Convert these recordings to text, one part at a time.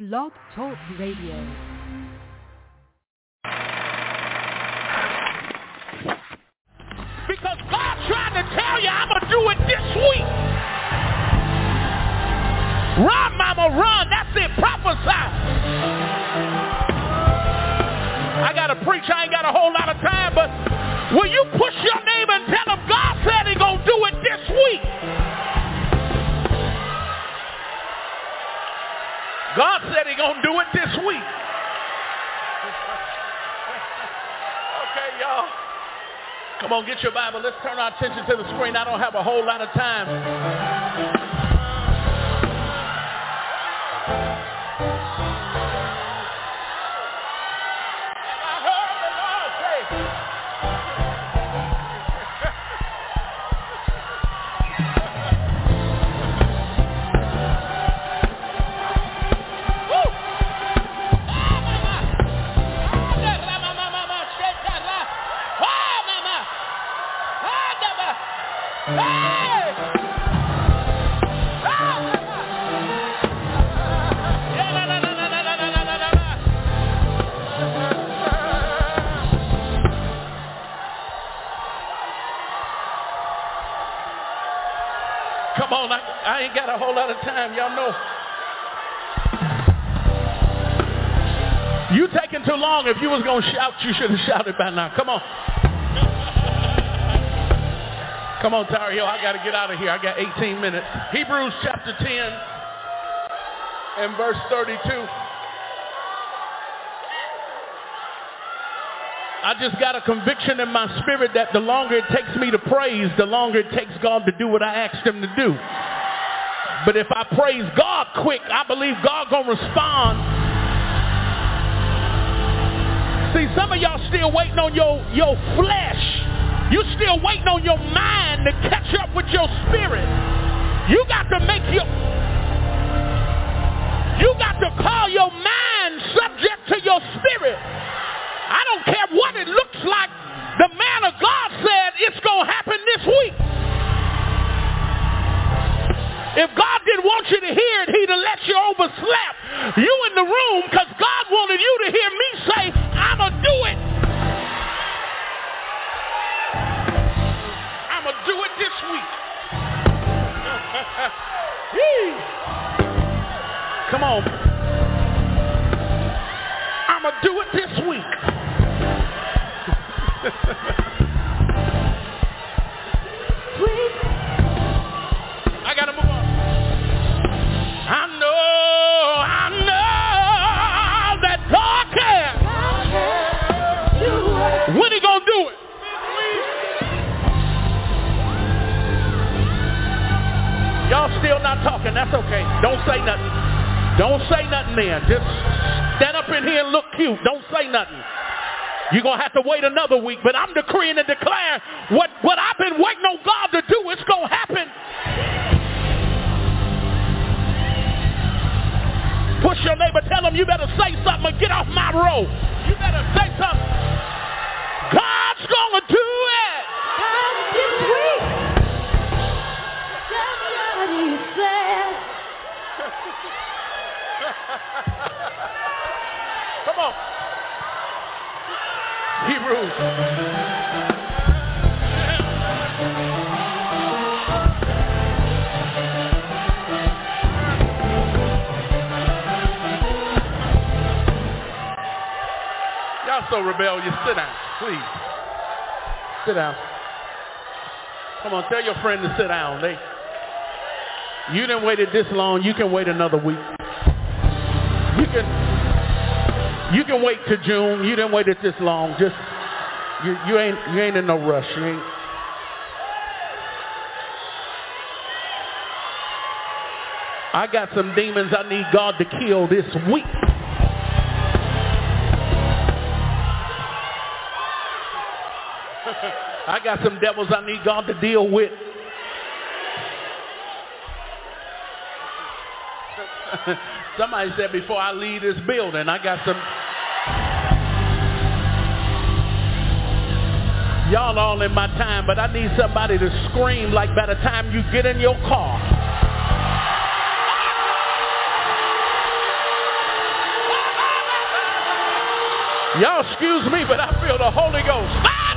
Blog Talk Radio. Because God's trying to tell you, I'm going to do it this week. Run, mama, run. That's it. Prophesy. I got to preach. I ain't got a whole lot of time, but will you push your neighbor and tell him God said he's going to do it this week? God said he's going to do it this week. Okay, y'all. Come on, get your Bible. Let's turn our attention to the screen. I don't have a whole lot of time. Come on, I ain't got a whole lot of time, y'all know. You taking too long. If you was going to shout, you should have shouted by now. Come on. Come on, Tar Heel, I got to get out of here. I got 18 minutes. Hebrews chapter 10 and verse 32. I just got a conviction in my spirit that the longer it takes me to praise, the longer it takes God to do what I asked him to do. But if I praise God quick, I believe God gonna respond. See, some of y'all still waiting on your flesh. You still waiting on your mind to catch up with your spirit. You got to call your mind subject to your spirit. I don't care what it looks like. The man of God said it's going to happen this week. If God didn't want you to hear it, he'd have let you overslap you in the room because God wanted you to hear me say, I'm going to do it. I'm going to do it this week. Come on. I'm going to do it this week. I gotta move on. I know that God can. When he gonna do it? Y'all still not talking. That's okay. Don't say nothing. Don't say nothing then. Just stand up in here and look cute. Don't say nothing. You're going to have to wait another week, but I'm decreeing and declaring what I've been waiting on God to do, it's going to happen. Push your neighbor, tell him you better say something or get off my road. You better say something. God's going to do it. This week. That's what he said. Come on. Hebrews. Y'all so rebellious. Sit down, please. Sit down. Come on, tell your friend to sit down. You didn't wait it this long. You can wait another week. You can wait till June. You didn't wait it this long. Just you ain't in no rush. You ain't. I got some demons I need God to kill this week. I got some devils I need God to deal with. Somebody said before I leave this building, I got some. Y'all all in my time, but I need somebody to scream like by the time you get in your car. Y'all excuse me, but I feel the Holy Ghost.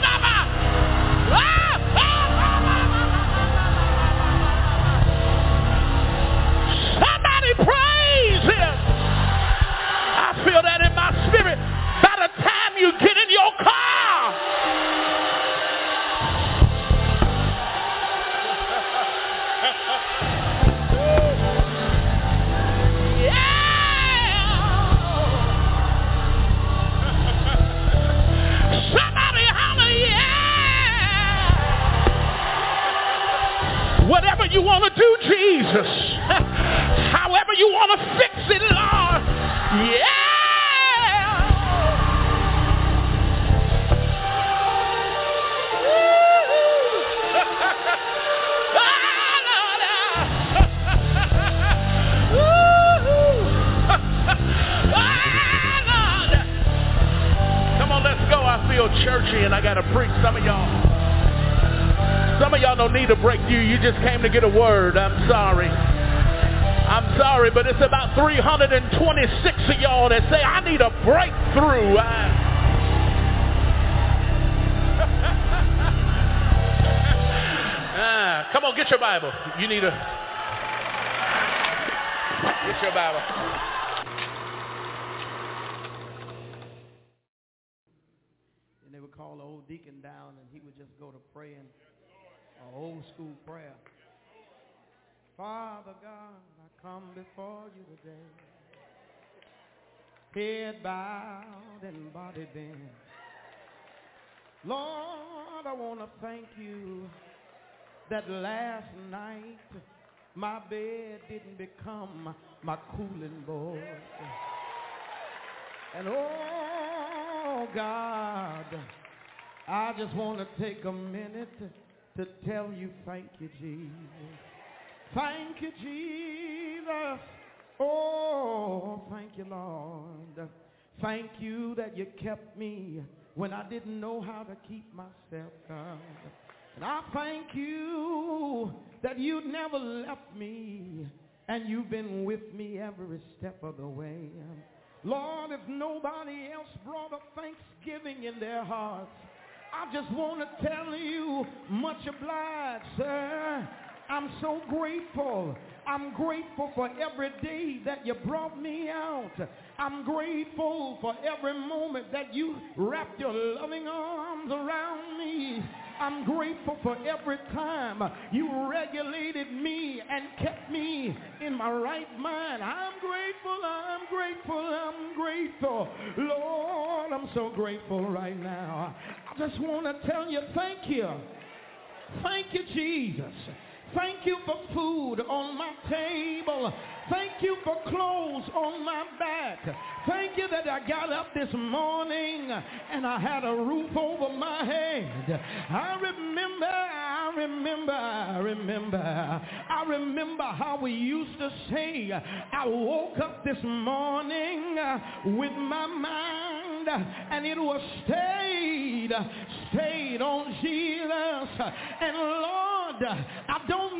Somebody praise him. I feel that in my spirit. By the time you get in your car, whatever you want to do, Jesus. However you want to fix it, Lord. Yeah. Come on, let's go. I feel churchy and I got to preach. Some of y'all don't need a breakthrough. You just came to get a word. I'm sorry, but it's about 326 of y'all that say, I need a breakthrough. Come on, get your Bible. You need get your Bible. And they would call the old deacon down and he would just go to praying. Old school prayer. Father God, I come before you today, head bowed and body bent. Lord, I want to thank you that last night my bed didn't become my cooling board. And oh God, I just want to take a minute to tell you thank you, Jesus. Thank you, Jesus. Oh, thank you, Lord. Thank you that you kept me when I didn't know how to keep myself, God. And I thank you that you never left me and you've been with me every step of the way. Lord, if nobody else brought a thanksgiving in their hearts, I just want to tell you, much obliged, sir. I'm so grateful. I'm grateful for every day that you brought me out. I'm grateful for every moment that you wrapped your loving arms around me. I'm grateful for every time you regulated me and kept me in my right mind. I'm grateful, I'm grateful, I'm grateful. Lord, I'm so grateful right now. I just want to tell you thank you. Thank you, Jesus. Thank you for food on my table. Thank you for clothes on my back. Thank you that I got up this morning and I had a roof over my head. I remember how we used to say, I woke up this morning with my mind and it was stayed on Jesus. And Lord, I don't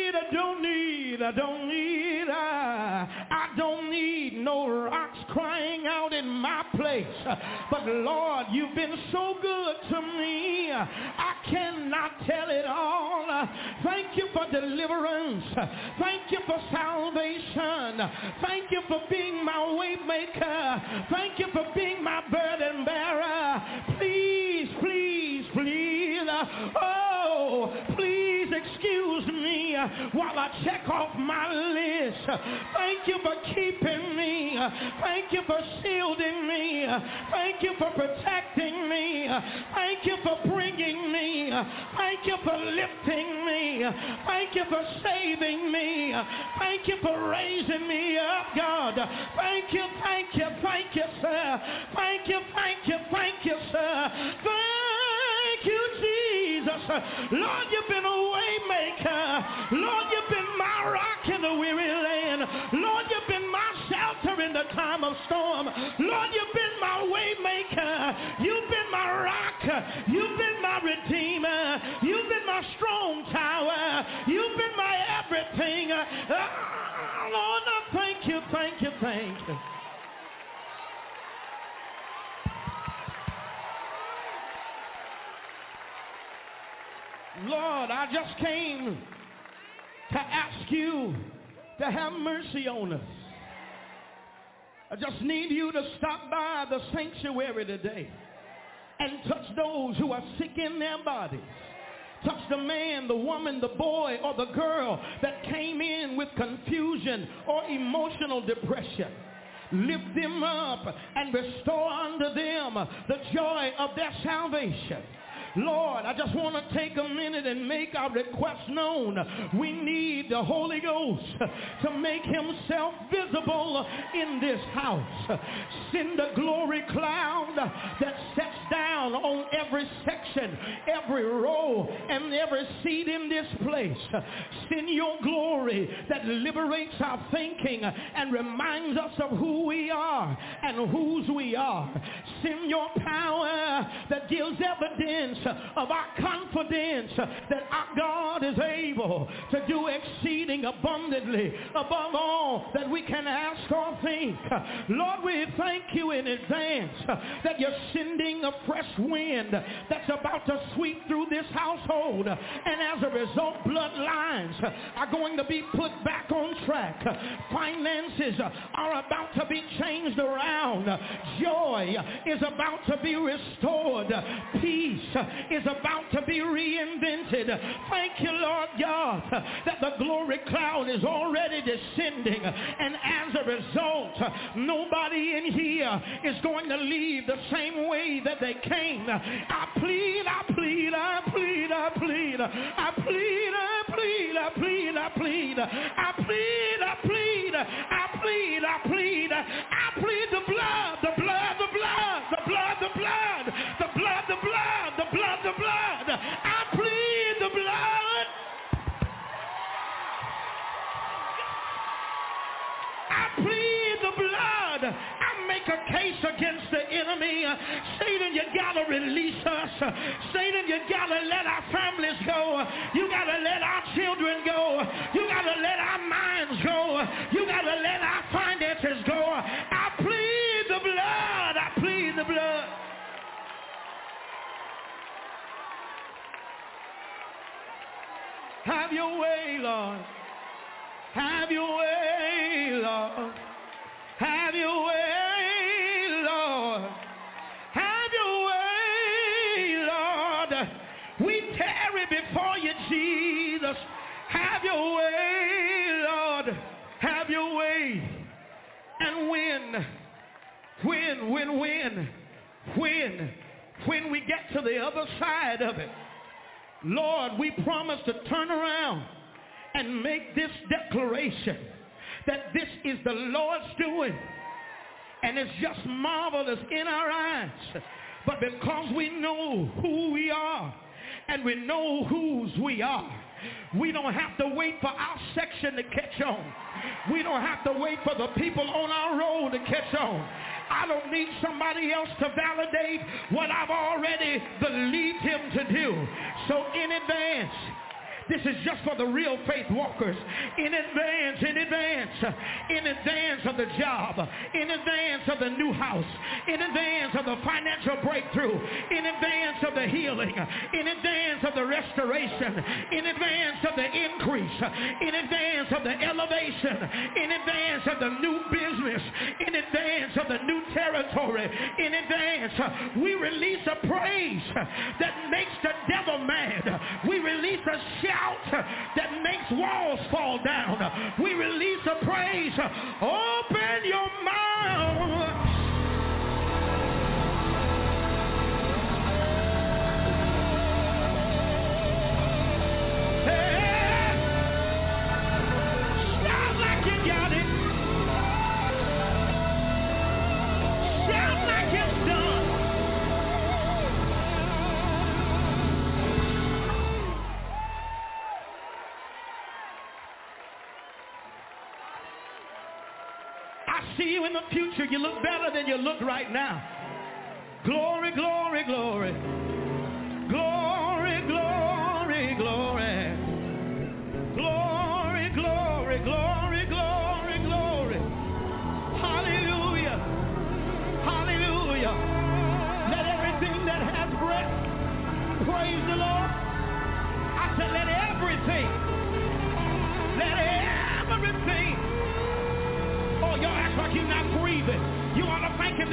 need no rocks crying out in my place. But Lord, you've been so good to me. I cannot tell it all. Thank you for deliverance. Thank you for salvation. Thank you for being my way maker. Thank you for being my burden bearer. Please, please, please. Oh, please excuse me while I check off my list. Thank you for keeping me. Thank you for shielding me. Thank you for protecting me. Thank you for bringing me. Thank you for lifting me. Thank you for saving me. Thank you for raising me up, God. Thank you, thank you, thank you, sir. Thank you, thank you, thank you, sir. Thank you, Jesus. Lord, you've been a way maker. Lord, you've been my rock in the weary land. Lord, you've been my shelter in the time of storm. Lord, you've been my way maker. You've been my rock. You've been my redeemer. You've been my strong tower. You've been my everything. Lord, I thank you, thank you, thank you. Lord, I just came to ask you to have mercy on us. I just need you to stop by the sanctuary today and touch those who are sick in their bodies. Touch the man, the woman, the boy, or the girl that came in with confusion or emotional depression. Lift them up and restore unto them the joy of their salvation. Lord, I just want to take a minute and make our request known. We need the Holy Ghost to make himself visible in this house. Send a glory cloud that sets down on every section, every row, and every seat in this place. Send your glory that liberates our thinking and reminds us of who we are and whose we are. Send your power that gives evidence of our confidence that our God is able to do exceeding abundantly above all that we can ask or think. Lord, we thank you in advance that you're sending a fresh wind that's about to sweep through this household, and as a result, bloodlines are going to be put back on track. Finances are about to be changed around. Joy is about to be restored. Peace is about to be reinvented. Thank you, Lord God, that the glory cloud is already descending, and as a result, nobody in here is going to leave the same way that they came. I plead, I plead, I plead, I plead, I plead, I plead, I plead, I plead, I plead, I plead, I plead, I plead, I plead the blood, the blood, the blood, the blood, the blood, the blood, the blood, the blood, the blood. I plead the blood. I plead the blood. I make a case against the enemy. Satan, you gotta release us. Satan, you gotta let our families go. You gotta let our children go. You gotta let our minds go. You gotta let our finances go. I plead the blood. I plead the blood. Have your way, Lord. Have your way, Lord. Have your way, Lord. Have your way, Lord. We tarry before you, Jesus. Have your way, Lord. Have your way. And when we get to the other side of it, Lord, we promise to turn around and make this declaration that this is the Lord's doing, and it's just marvelous in our eyes. But because we know who we are and we know whose we are, we don't have to wait for our section to catch on. We don't have to wait for the people on our road to catch on. I don't need somebody else to validate what I've already believed him to do. So in advance, this is just for the real faith walkers. In advance of the job, in advance of the new house, in advance of the financial breakthrough, in advance of the healing, in advance of the restoration, in advance of the increase, in advance of the elevation, in advance of the new business, in advance of the new territory, in advance, we release a praise that makes the devil mad. We release a shout that makes walls fall down. We release a praise. Open your mouth. Hey, shout like you got it. Shout like it's done. See you in the future. You look better than you look right now. Glory, glory, glory. Glory, glory, glory. Glory, glory, glory, glory, glory. Hallelujah. Hallelujah. Let everything that has breath praise the Lord. I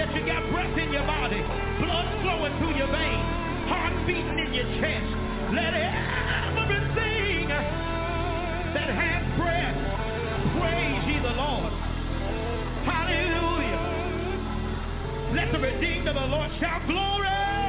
that you got breath in your body, blood flowing through your veins, heart beating in your chest. Let everything that has breath praise ye the Lord. Hallelujah. Let the redeemed of the Lord shout glory.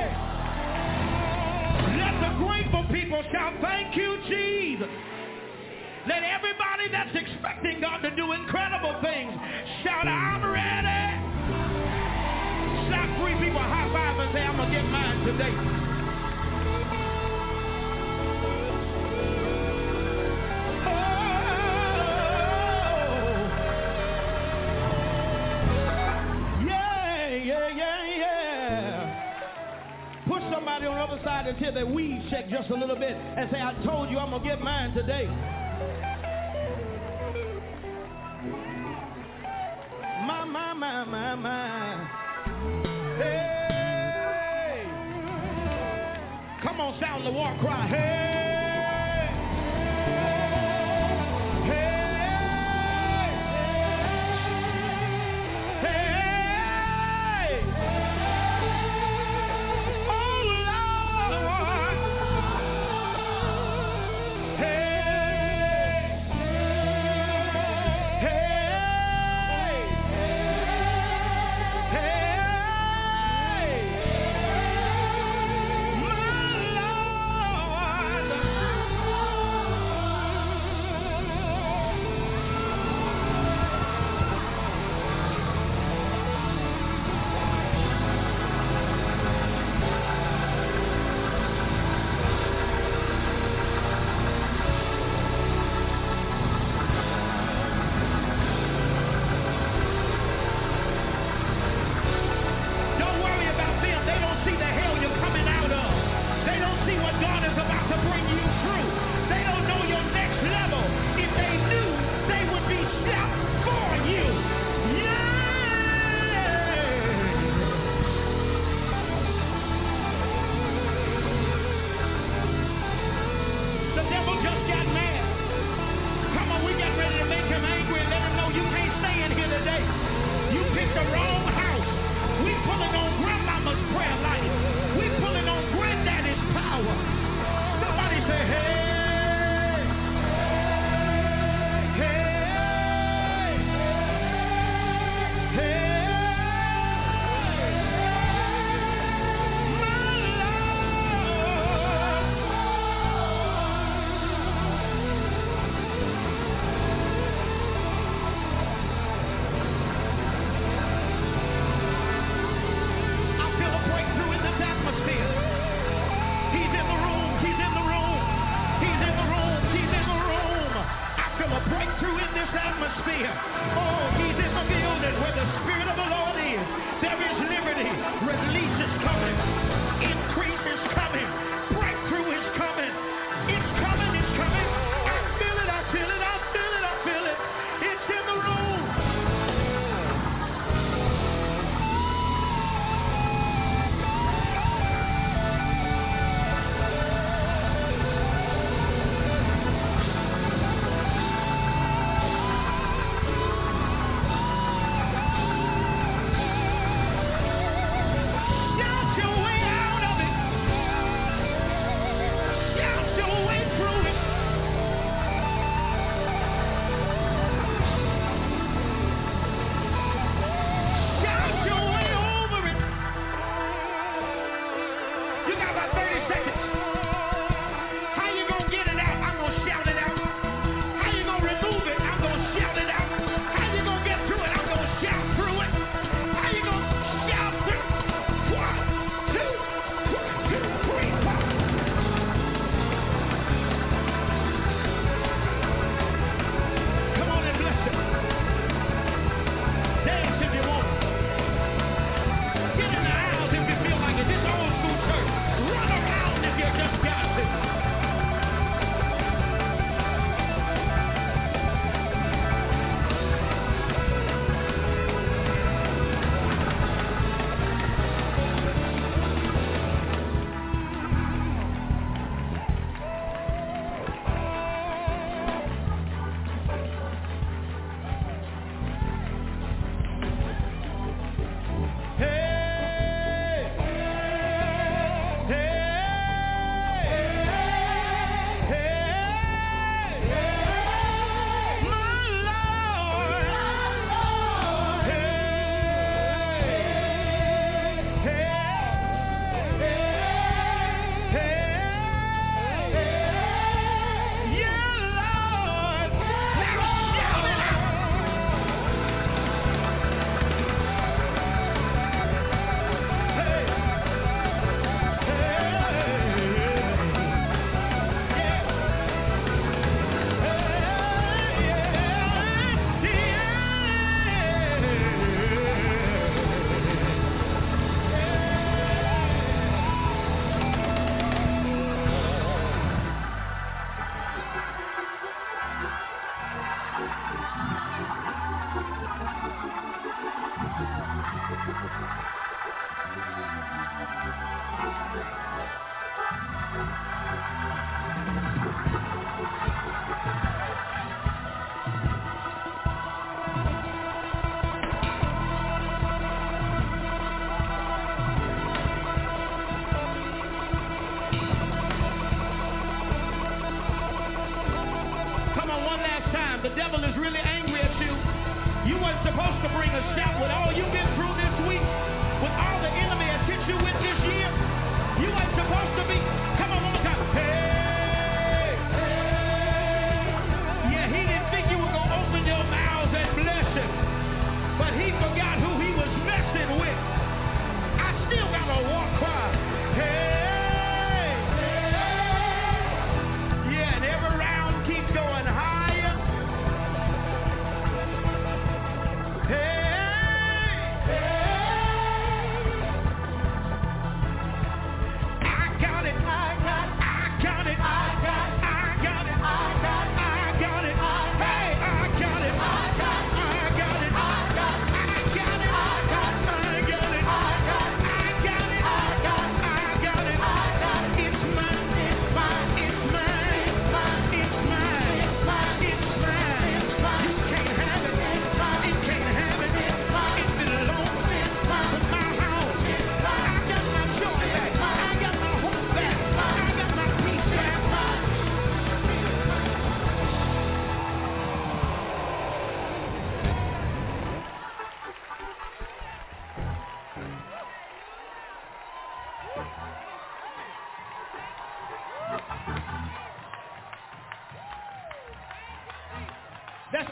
Let the grateful people shout thank you, Jesus. Let everybody that's expecting God to do incredible things shout, I'm ready. Slap 3 people high five and say, I'm going to get mine today. Somebody on the other side until their weed shake just a little bit and say, I told you I'm going to get mine today. My. Hey. Come on, sound the war cry. Hey. Breakthrough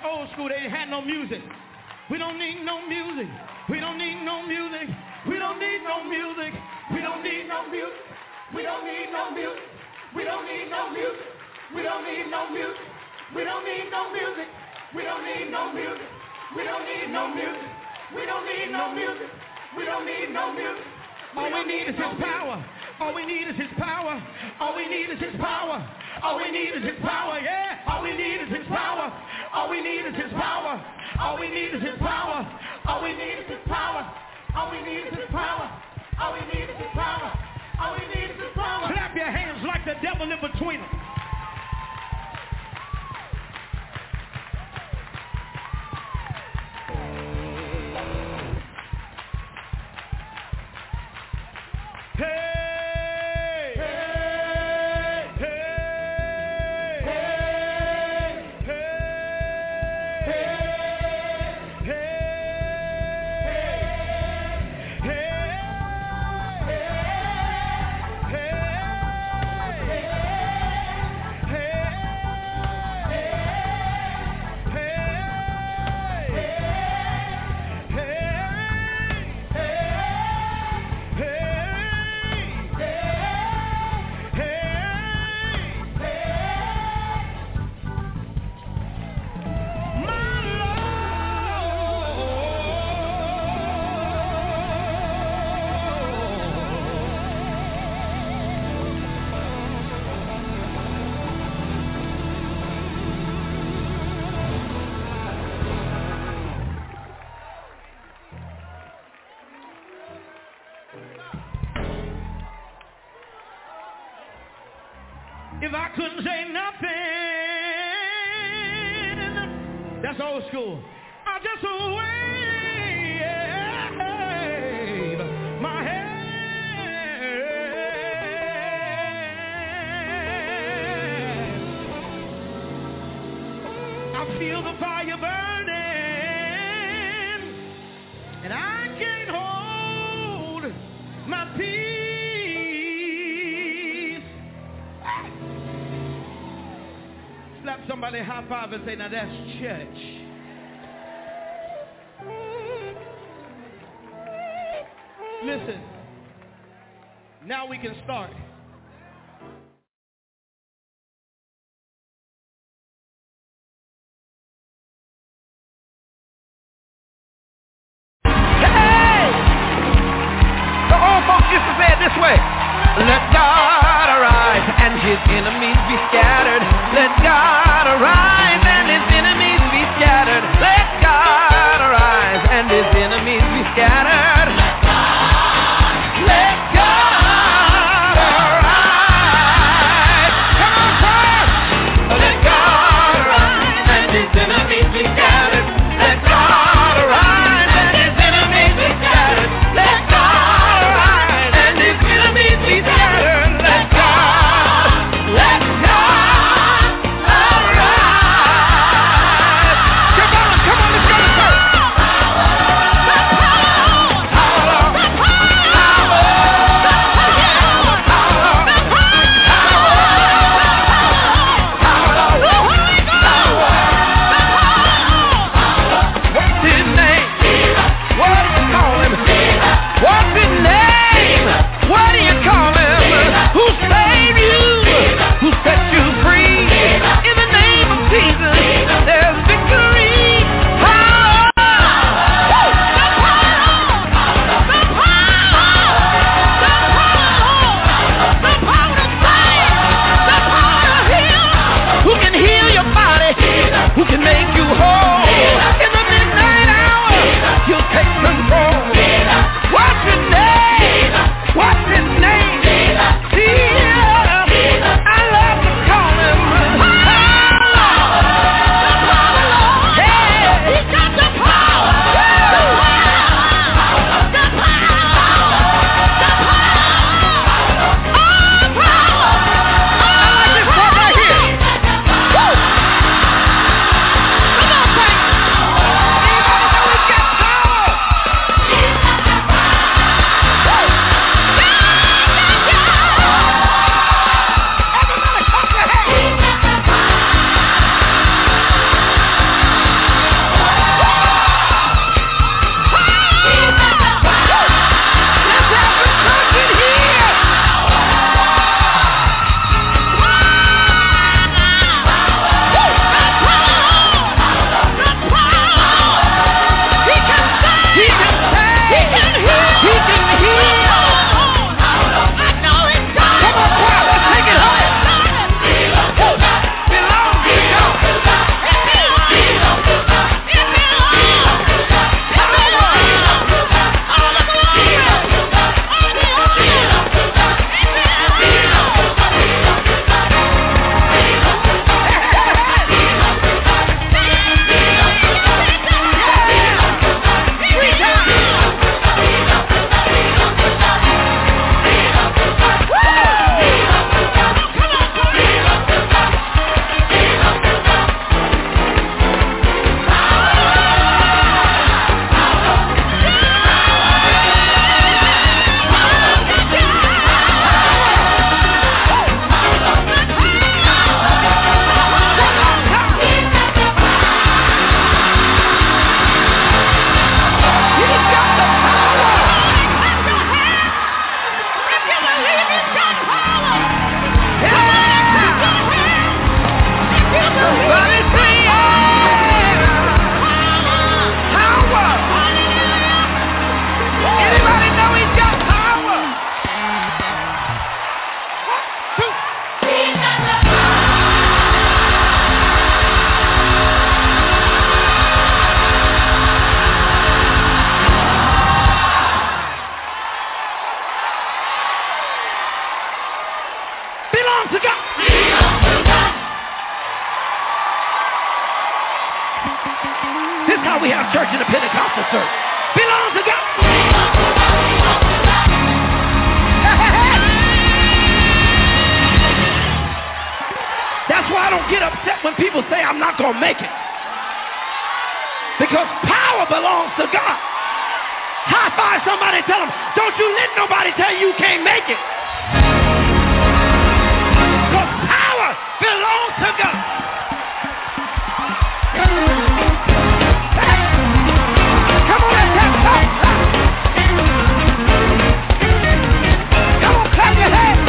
old school. They ain't had no music. We don't need no music. We don't need no music. We don't need no music. We don't need no music. We don't need no music. We don't need no music. We don't need no music. We don't need no music. We don't need no music. We don't need no music. We don't need no music. We don't need no music. All we need is his power. All we need is his power. All we need is his power. All we need is his power. Yeah. All we need is his power. All we need is his power. All we need is his power. All we need is his power. All we need is his power. All we need is his power. All we need is his power. Clap your hands like the devil in between them. If I couldn't say nothing, that's old school. I just wave my hand. I feel the fire burning, and I can't hold my peace. Slap somebody high five and say, now that's church. Listen, now we can start. Hey! The old folks used to say it this way. Let God arise and his enemies be scattered. Let God arise and his enemies be scattered. Let God arise and his enemies be scattered. Let God arise. Come on, choir. Let God arise and his enemies be scattered. Let God arise and his enemies be scattered. Let God arise and his enemies be scattered. Let God arise. Come on, let's go to church. when people say I'm not going to make it. Because power belongs to God. High five somebody and tell them, don't you let nobody tell you you can't make it. Because power belongs to God. Come on, let's have some. Come on, clap your hands.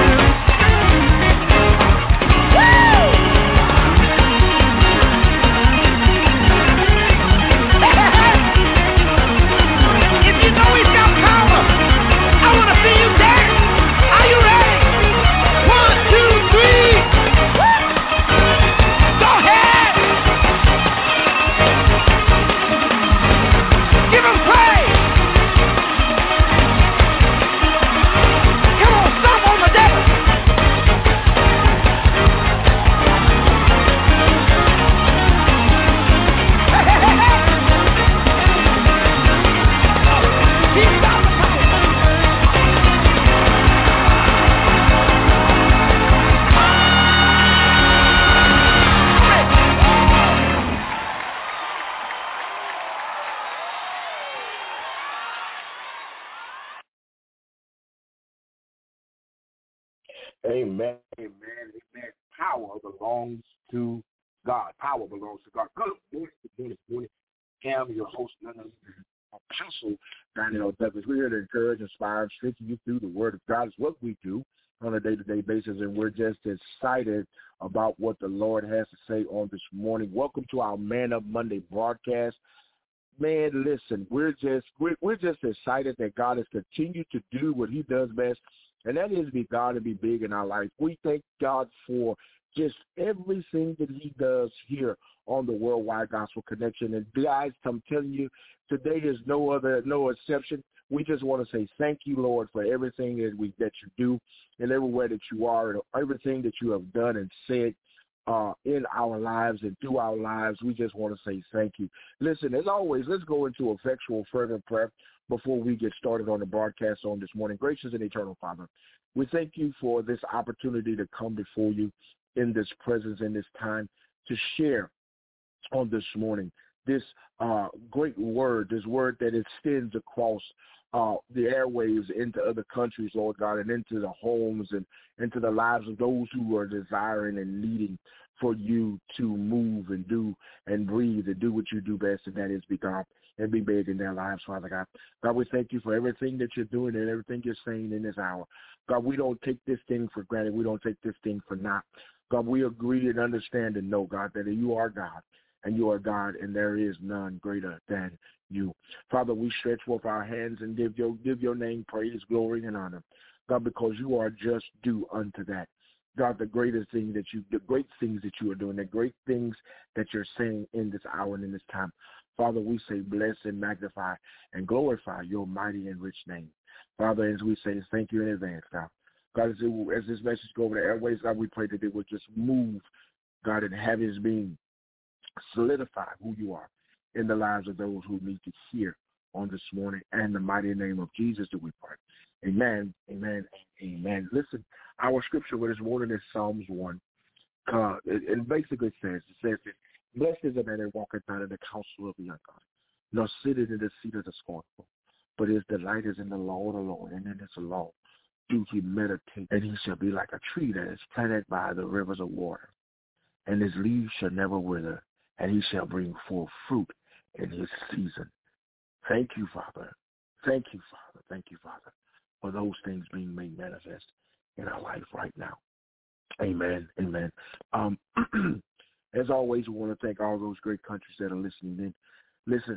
Amen, amen, amen. Power belongs to God. Power belongs to God. Good morning. I'm your host, none other than Apostle Daniel Douglas. We're here to encourage, inspire, and strengthen you through the Word of God. It's what we do on a day-to-day basis, and we're just excited about what the Lord has to say on this morning. Welcome to our Man Up Monday broadcast. Man, listen, we're just excited that God has continued to do what he does best, and that is be God and be big in our life. We thank God for just everything that he does here on the Worldwide Gospel Connection. And guys, I'm telling you, today is no exception. We just want to say thank you, Lord, for everything that you do and everywhere that you are and everything that you have done and said in our lives and through our lives. We just want to say thank you. Listen, as always, let's go into effectual fervent prayer before we get started on the broadcast on this morning. Gracious and eternal Father, we thank you for this opportunity to come before you in this presence, in this time, to share on this morning this great word, this word that extends across the airwaves into other countries, Lord God, and into the homes and into the lives of those who are desiring and needing for you to move and do and breathe and do what you do best, and that is be God and be big in their lives, Father God. God, we thank you for everything that you're doing and everything you're saying in this hour. God, we don't take this thing for granted. We don't take this thing for naught. God, we agree and understand and know, God, that you are God, and you are God, and there is none greater than you. Father, we stretch forth our hands and give your name praise, glory, and honor, God, because you are just due unto that. God, the great things that you are doing, the great things that you're saying in this hour and in this time. Father, we say bless and magnify and glorify your mighty and rich name. Father, as we say, thank you in advance, God. God, as this message go over the airways, God, we pray that it would just move, God, and have his being solidify who you are in the lives of those who need to hear on this morning. And in the mighty name of Jesus do we pray. Amen, amen, amen. Listen, our scripture for this morning is Psalms 1. It basically says that blessed is the man that walketh not in the counsel of the ungodly, nor sitteth in the seat of the scornful, but his delight is in the law of the Lord, and in his law do he meditate, and he shall be like a tree that is planted by the rivers of water, and his leaves shall never wither, and he shall bring forth fruit in his season. Thank you, Father. Thank you, Father. Thank you, Father, for those things being made manifest in our life right now. Amen. Amen. As always, we want to thank all those great countries that are listening in. Listen,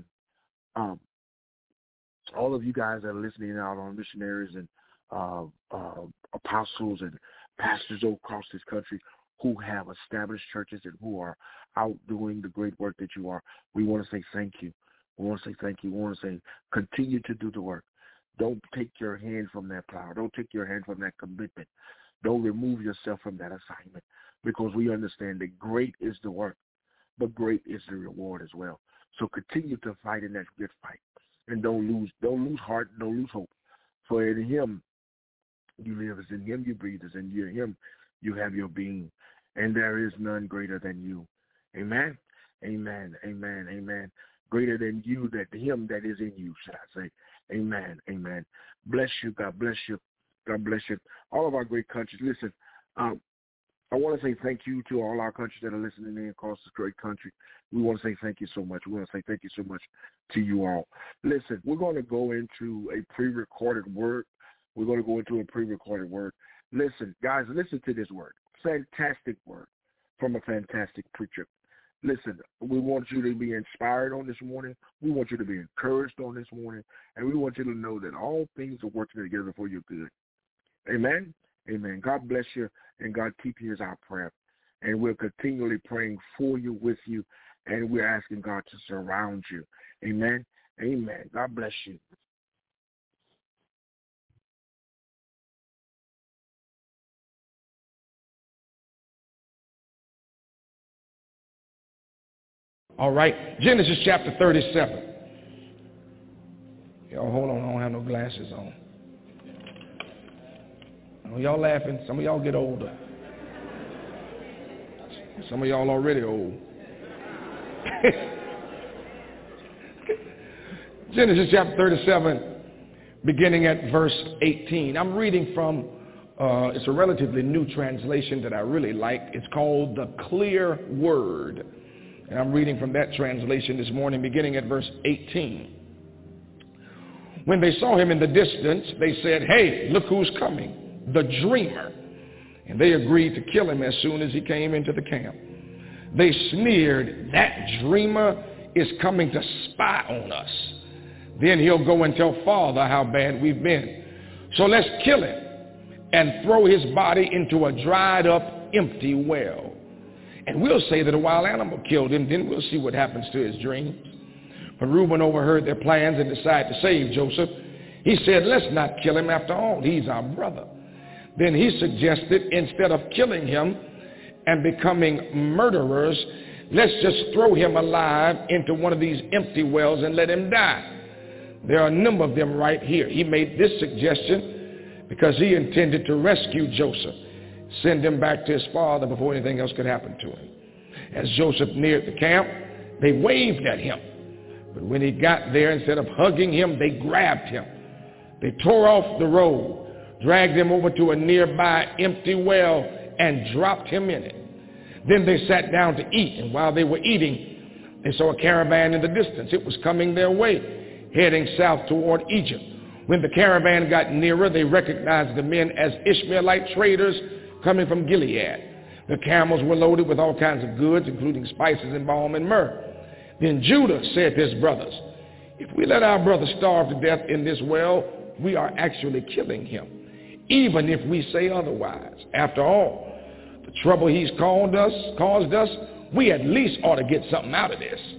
all of you guys that are listening out on missionaries and apostles and pastors across this country who have established churches and who are out doing the great work that you are, we want to say thank you. We want to say thank you. We want to say continue to do the work. Don't take your hand from that plow. Don't take your hand from that commitment. Don't remove yourself from that assignment, because we understand that great is the work, but great is the reward as well. So continue to fight in that good fight, and don't lose heart, don't lose hope. For in him you live, is in him you breathe, is in him you have your being. and there is none greater than you. Amen. Amen. Amen. Amen. Greater than you, that him that is in you, should I say. Amen. Amen. Bless you. God bless you. God bless you. All of our great countries. Listen, I want to say thank you to all our countries that are listening in across this great country. We want to say thank you so much. We want to say thank you so much to you all. Listen, we're going to go into a pre-recorded word. We're going to go into a pre-recorded word. Listen, guys, listen to this word. Fantastic word from a fantastic preacher. Listen, we want you to be inspired on this morning. We want you to be encouraged on this morning. And we want you to know that all things are working together for your good. Amen? Amen. God bless you, and God keep you is our prayer. And we're continually praying for you, with you, and we're asking God to surround you. Amen? Amen. God bless you. All right, Genesis chapter 37. Y'all hold on, I don't have no glasses on. I know y'all laughing. Some of y'all get older. Some of y'all already old. Genesis chapter 37, beginning at verse 18. I'm reading from, it's a relatively new translation that I really like. It's called The Clear Word. And I'm reading from that translation this morning, beginning at verse 18. When they saw him in the distance, they said, "Hey, look who's coming, the dreamer." And they agreed to kill him as soon as he came into the camp. They sneered, "That dreamer is coming to spy on us. Then he'll go and tell Father how bad we've been. So let's kill him and throw his body into a dried up, empty well. And we'll say that a wild animal killed him, then we'll see what happens to his dreams." But Reuben overheard their plans and decided to save Joseph. He said, "Let's not kill him after all. He's our brother." Then he suggested, instead of killing him and becoming murderers, let's just throw him alive into one of these empty wells and let him die. There are a number of them right here. He made this suggestion because he intended to rescue Joseph, send him back to his father before anything else could happen to him. As Joseph neared the camp, they waved at him. But when he got there, instead of hugging him, they grabbed him. They tore off the robe, dragged him over to a nearby empty well, and dropped him in it. Then they sat down to eat, and while they were eating, they saw a caravan in the distance. It was coming their way, heading south toward Egypt. When the caravan got nearer, they recognized the men as Ishmaelite traders coming from Gilead. The camels were loaded with all kinds of goods, including spices and balm and myrrh. Then Judah said to his brothers, "If we let our brother starve to death in this well, we are actually killing him, even if we say otherwise. After all, the trouble he's caused us, we at least ought to get something out of this."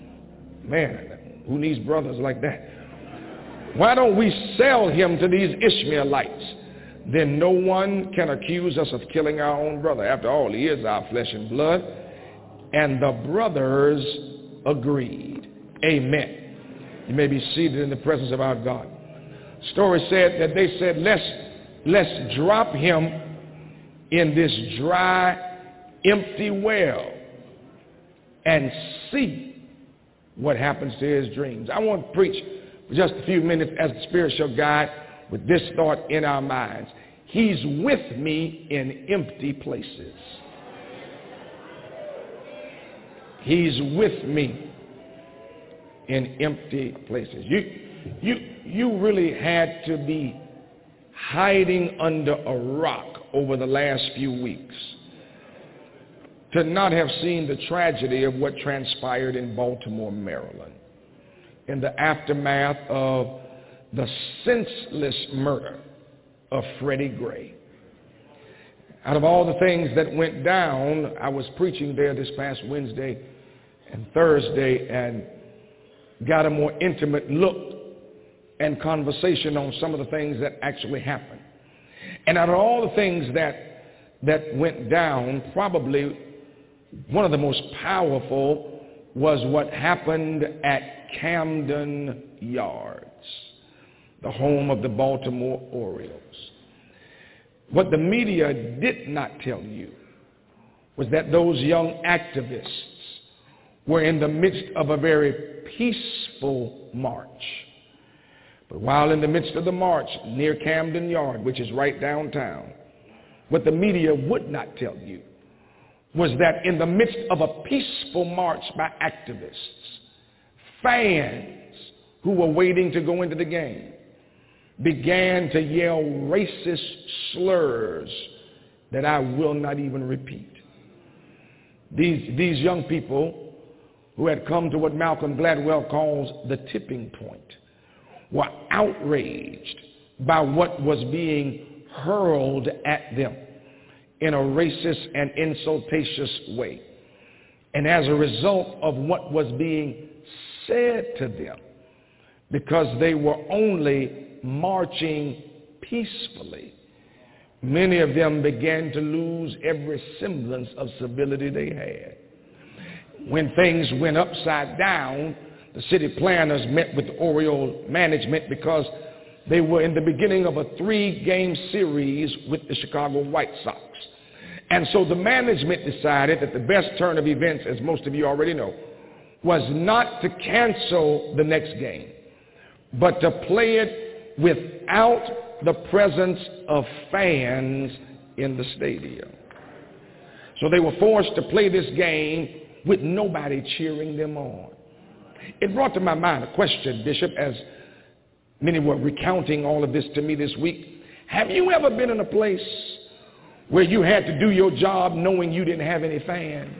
Man, who needs brothers like that? "Why don't we sell him to these Ishmaelites? Then no one can accuse us of killing our own brother. After all, he is our flesh and blood." And the brothers agreed. Amen. You may be seated in the presence of our God. Story said that they said, let's drop him in this dry, empty well and see what happens to his dreams. I want to preach for just a few minutes as the Spirit shall guide with this thought in our minds. He's with me in empty places. He's with me in empty places. You really had to be hiding under a rock over the last few weeks to not have seen the tragedy of what transpired in Baltimore, Maryland, in the aftermath of the senseless murder of Freddie Gray. Out of all the things that went down, I was preaching there this past Wednesday and Thursday and got a more intimate look and conversation on some of the things that actually happened. And out of all the things that went down, probably one of the most powerful was what happened at Camden Yards, the home of the Baltimore Orioles. What the media did not tell you was that those young activists were in the midst of a very peaceful march. But while in the midst of the march near Camden Yard, which is right downtown, what the media would not tell you was that in the midst of a peaceful march by activists, fans who were waiting to go into the game began to yell racist slurs that I will not even repeat. These young people who had come to what Malcolm Gladwell calls the tipping point were outraged by what was being hurled at them in a racist and insultatious way. And as a result of what was being said to them, because they were only marching peacefully, many of them began to lose every semblance of civility they had. When things went upside down, the city planners met with the Oriole management because they were in the beginning of a 3-game series with the Chicago White Sox. And so the management decided that the best turn of events, as most of you already know, was not to cancel the next game, but to play it without the presence of fans in the stadium. So they were forced to play this game with nobody cheering them on. It brought to my mind a question, Bishop, as many were recounting all of this to me this week. Have you ever been in a place where you had to do your job knowing you didn't have any fans?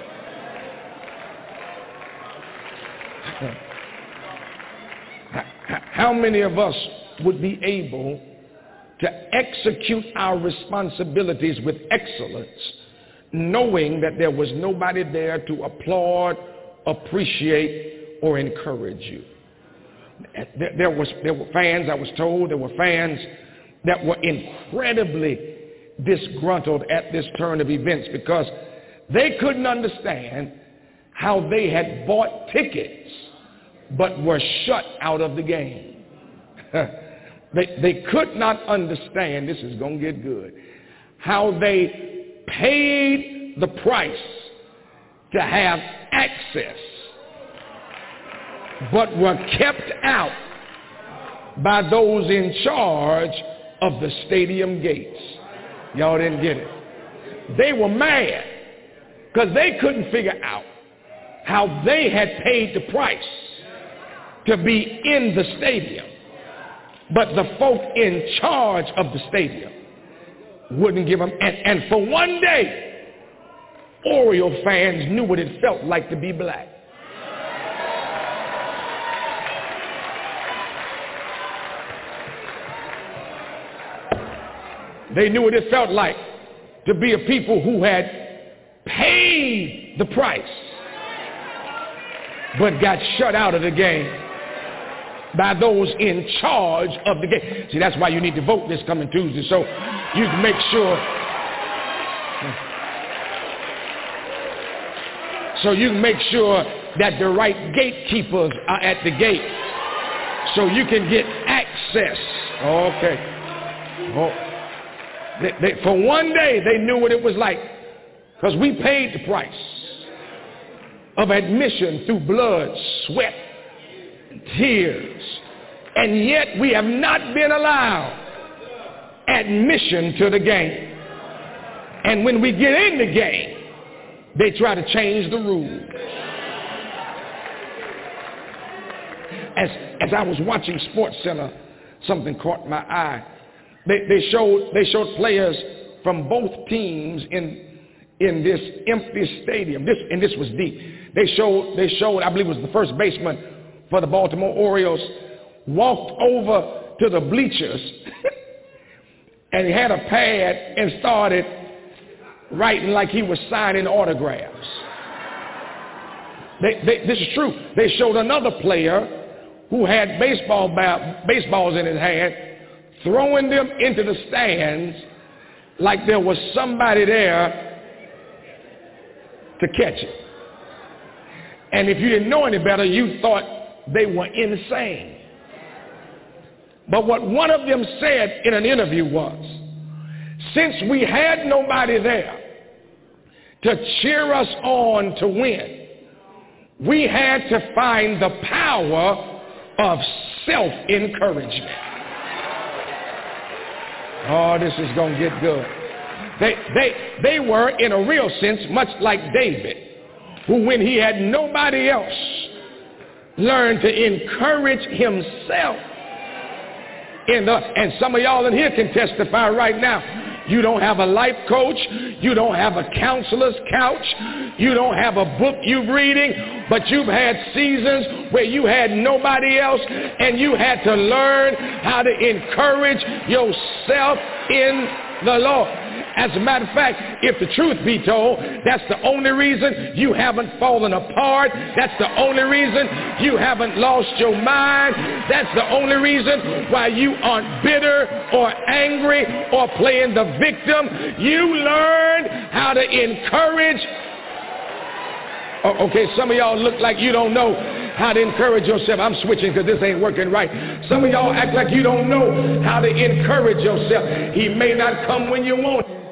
How many of us would be able to execute our responsibilities with excellence, knowing that there was nobody there to applaud, appreciate, or encourage you? There were fans, I was told, there were fans that were incredibly disgruntled at this turn of events because they couldn't understand how they had bought tickets but were shut out of the game. They could not understand, this is going to get good, how they paid the price to have access but were kept out by those in charge of the stadium gates. Y'all didn't get it. They were mad because they couldn't figure out how they had paid the price to be in the stadium, but the folk in charge of the stadium wouldn't give them. And for one day, Oriole fans knew what it felt like to be black. They knew what it felt like to be a people who had paid the price but got shut out of the game by those in charge of the game. See, that's why you need to vote this coming Tuesday, so you can make sure that the right gatekeepers are at the gate so you can get access. Okay. Oh. For one day, they knew what it was like because we paid the price of admission through blood, sweat, and tears, and yet we have not been allowed admission to the game. And when we get in the game, they try to change the rules. As I was watching SportsCenter, something caught my eye. They showed players from both teams in this empty stadium. This was deep. They showed, I believe it was the first baseman for the Baltimore Orioles, walked over to the bleachers and he had a pad and started writing like he was signing autographs. This is true. They showed another player who had baseballs in his hand, throwing them into the stands like there was somebody there to catch it. And if you didn't know any better, you thought they were insane. But what one of them said in an interview was, since we had nobody there to cheer us on to win, we had to find the power of self-encouragement. Oh, this is going to get good. They were, in a real sense, much like David, who when he had nobody else, learned to encourage himself. And some of y'all in here can testify right now. You don't have a life coach. You don't have a counselor's couch. You don't have a book you're reading, but you've had seasons where you had nobody else and you had to learn how to encourage yourself in the Lord. As a matter of fact, if the truth be told, that's the only reason you haven't fallen apart. That's the only reason you haven't lost your mind. That's the only reason why you aren't bitter or angry or playing the victim. You learned how to encourage. Oh, okay, some of y'all look like you don't know how to encourage yourself. I'm switching because this ain't working right. Some of y'all act like you don't know how to encourage yourself. He may not come when you want him.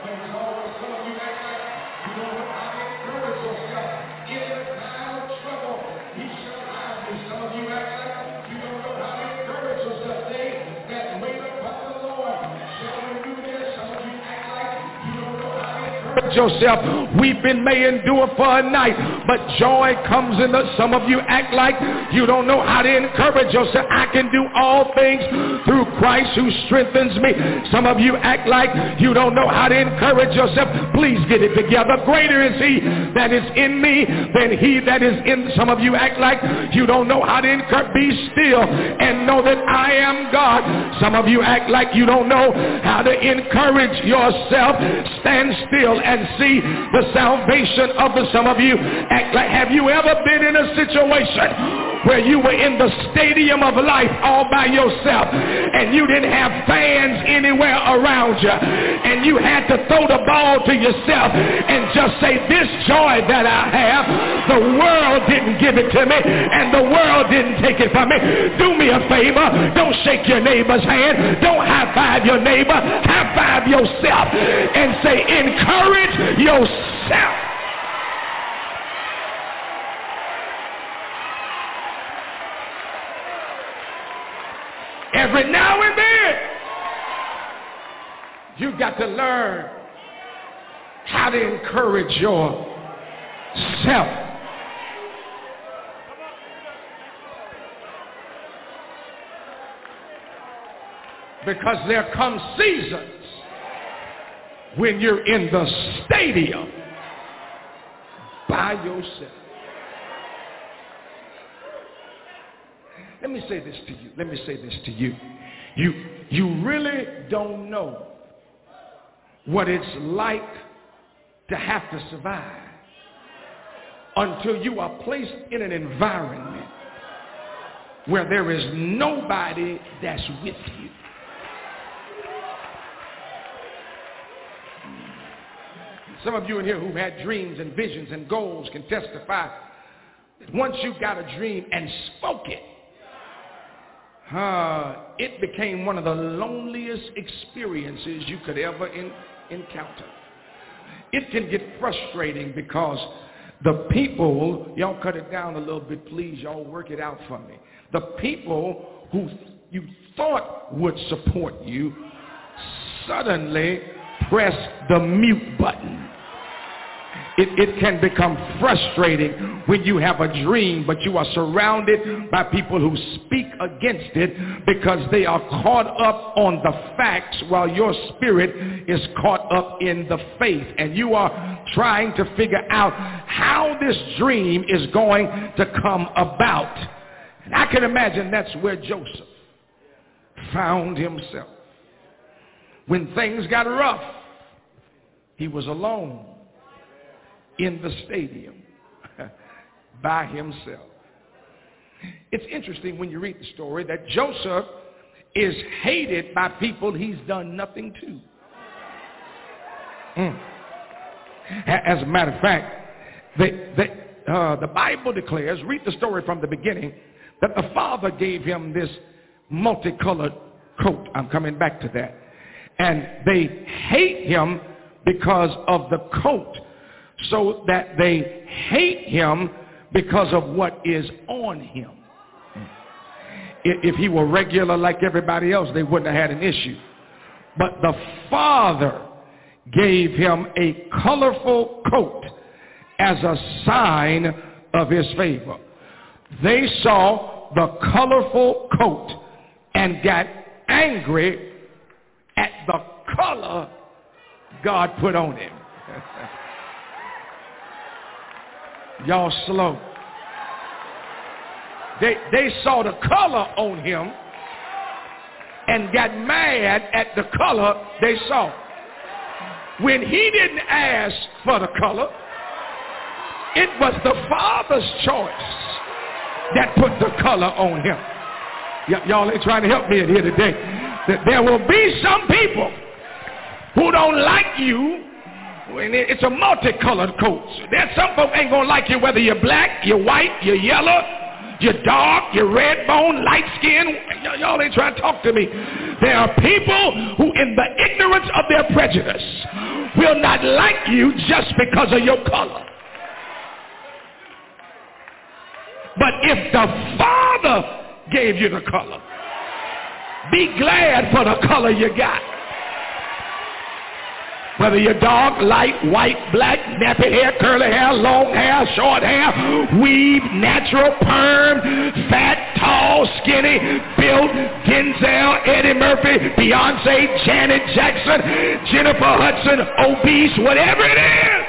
Yourself, weeping may endure for a night, but joy comes in the. Some of you act like you don't know how to encourage yourself. I can do all things through Christ who strengthens me. Some of you act like you don't know how to encourage yourself. Please get it together. Greater is he that is in me than he that is in. Some of you act like you don't know how to encourage. Be still and know that I am God. Some of you act like you don't know how to encourage yourself. Stand still and see the salvation of the. Some of you act like, have you ever been in a situation where you were in the stadium of life all by yourself and you didn't have fans anywhere around you and you had to throw the ball to yourself and just say, this joy that I have, the world didn't give it to me and the world didn't take it from me. Do me a favor, don't shake your neighbor's hand, don't high five your neighbor, high five yourself and say, encourage yourself. Every now and then, you got to learn how to encourage yourself. Because there come seasons when you're in the stadium by yourself. Let me say this to you. Let me say this to you. You really don't know what it's like to have to survive until you are placed in an environment where there is nobody that's with you. Some of you in here who've had dreams and visions and goals can testify that once you got a dream and spoke it, it became one of the loneliest experiences you could ever encounter. It can get frustrating because the people, y'all cut it down a little bit, please, y'all work it out for me. The people who you thought would support you suddenly press the mute button. It can become frustrating when you have a dream, but you are surrounded by people who speak against it because they are caught up on the facts while your spirit is caught up in the faith. And you are trying to figure out how this dream is going to come about. And I can imagine that's where Joseph found himself. When things got rough, he was alone in the stadium by himself. It's interesting when you read the story that Joseph is hated by people he's done nothing to. As a matter of fact, the Bible declares, read the story from the beginning, that the father gave him this multicolored coat. I'm coming back to that. And they hate him because of the coat. so that they hate him because of what is on him. If he were regular like everybody else, they wouldn't have had an issue. But the Father gave him a colorful coat as a sign of his favor. They saw the colorful coat and got angry at the color God put on him. Y'all slow. They saw the color on him and got mad at the color they saw. When he didn't ask for the color, it was the Father's choice that put the color on him. Y'all ain't trying to help me in here today. There will be some people who don't like you. It's a multicolored coat. There's some folks ain't going to like you whether you're black, you're white, you're yellow, you're dark, you're red bone, light skin. Y'all ain't trying to talk to me. There are people who in the ignorance of their prejudice will not like you just because of your color. But if the Father gave you the color, be glad for the color you got. Whether you're dark, light, white, black, nappy hair, curly hair, long hair, short hair, weave, natural, perm, fat, tall, skinny, built, Denzel, Eddie Murphy, Beyonce, Janet Jackson, Jennifer Hudson, obese, whatever it is.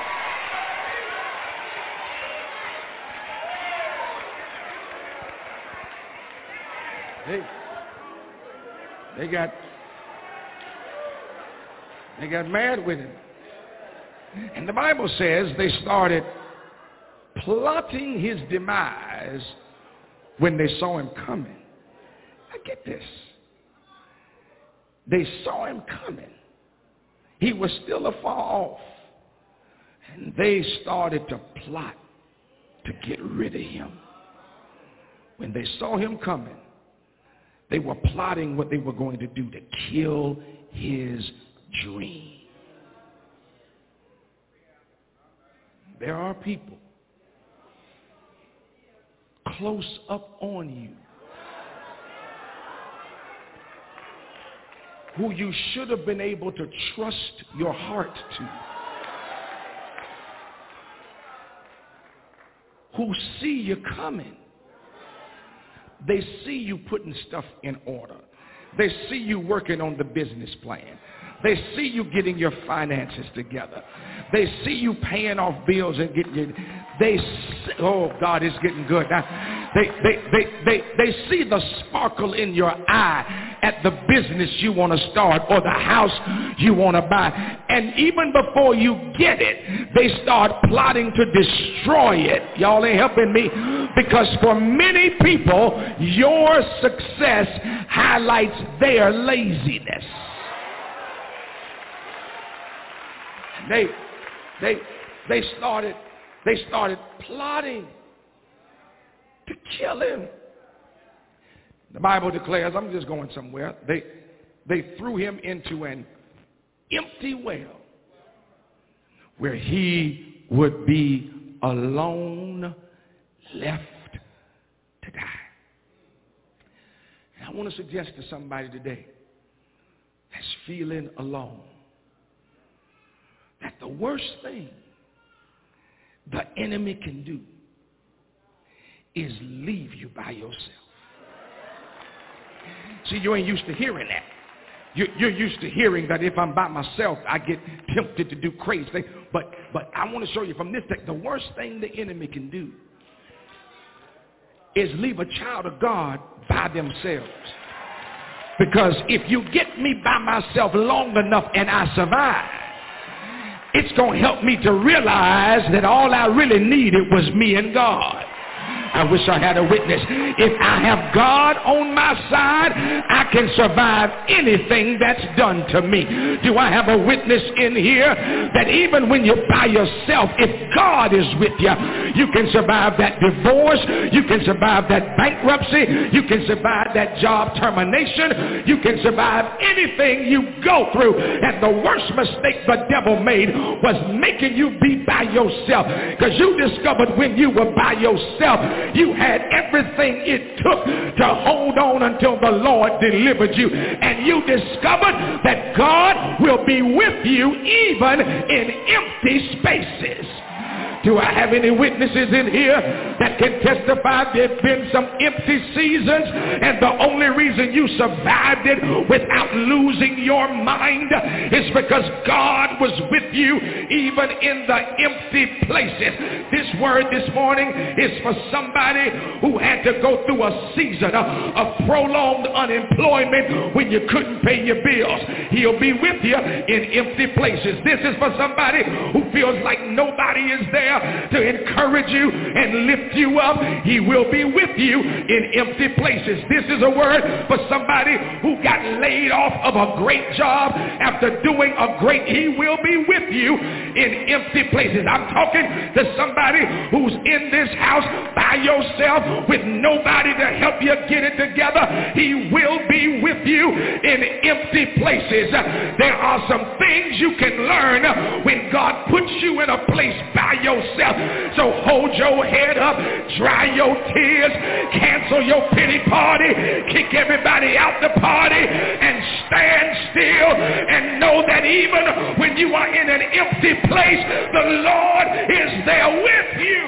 They got mad with him. And the Bible says they started plotting his demise when they saw him coming. Now get this. They saw him coming. He was still afar off. And they started to plot to get rid of him. When they saw him coming, they were plotting what they were going to do to kill his dream. There are people close up on you who you should have been able to trust your heart to, who see you coming. They see you putting stuff in order. They see you working on the business plan. They see you getting your finances together. They see you paying off bills and getting your, oh God, it's getting good. Now, they see the sparkle in your eye at the business you want to start or the house you want to buy. And even before you get it, they start plotting to destroy it. Y'all ain't helping me, because for many people, your success highlights their laziness. They started plotting to kill him. The Bible declares, I'm just going somewhere, they threw him into an empty well where he would be alone, left to die. And I want to suggest to somebody today that's feeling alone that the worst thing the enemy can do is leave you by yourself. See, you ain't used to hearing that. You're used to hearing that if I'm by myself, I get tempted to do crazy things. But I want to show you from this text, the worst thing the enemy can do is leave a child of God by themselves. Because if you get me by myself long enough and I survive, it's going to help me to realize that all I really needed was me and God. I wish I had a witness. If I have God on my side, I can survive anything that's done to me. Do I have a witness in here that even when you're by yourself, if God is with you, you can survive that divorce, you can survive that bankruptcy, you can survive that job termination, you can survive anything you go through. And the worst mistake the devil made was making you be by yourself, because you discovered when you were by yourself, you had everything it took to hold on until the Lord delivered you. And you discovered that God will be with you even in empty spaces. Do I have any witnesses in here that can testify there have been some empty seasons and the only reason you survived it without losing your mind is because God was with you even in the empty places? This word this morning is for somebody who had to go through a season of prolonged unemployment when you couldn't pay your bills. He'll be with you in empty places. This is for somebody who feels like nobody is there to encourage you and lift you up. He will be with you in empty places. This is a word for somebody who got laid off of a great job after doing a great. He will be with you in empty places. I'm talking to somebody who's in this house by yourself with nobody to help you get it together. He will be with you in empty places. There are some things you can learn when God puts you in a place by yourself. So hold your head up, dry your tears, cancel your pity party, kick everybody out the party, and stand still and know that even when you are in an empty place, the Lord is there with you.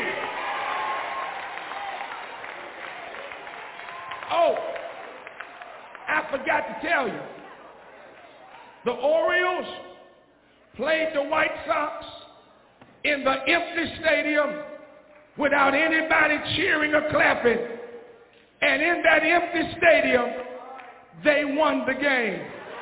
Oh, I forgot to tell you, the Orioles played the White Sox in the empty stadium without anybody cheering or clapping. And in that empty stadium, they won the game.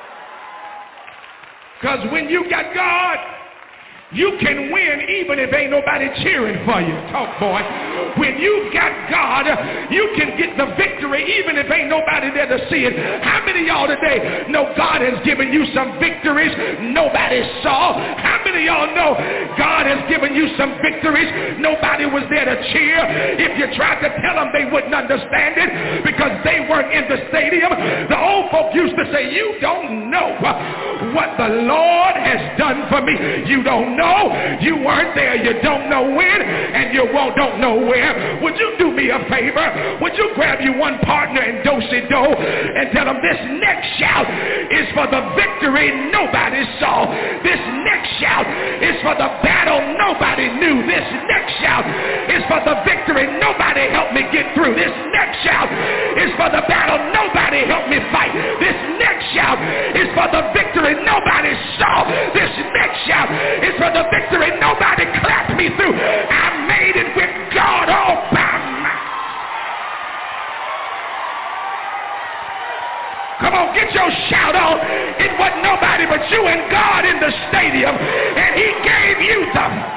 Because when you got God, you can win even if ain't nobody cheering for you. Talk, boy. When you got God, you can get the victory even if ain't nobody there to see it. How many of y'all today know God has given you some victories nobody saw? How many of y'all know God has given you some victories nobody was there to cheer? If you tried to tell them, they wouldn't understand it because they weren't in the stadium. The old folk used to say, you don't know what the Lord has done for me. You don't know. You weren't there. You don't know when, and you don't know where. Would you do me a favor? Would you grab you one partner and do-si-do and tell them this next shout is for the victory nobody saw. This next shout is for the battle nobody knew. This next shout is for the victory nobody helped me get through. This next shout is for the battle nobody helped me fight. This next shout is for the victory nobody saw. This next shout is for the victory nobody clapped me through. I made it with God all by myself. Come on, get your shout on. It wasn't nobody but you and God in the stadium, and he gave you the...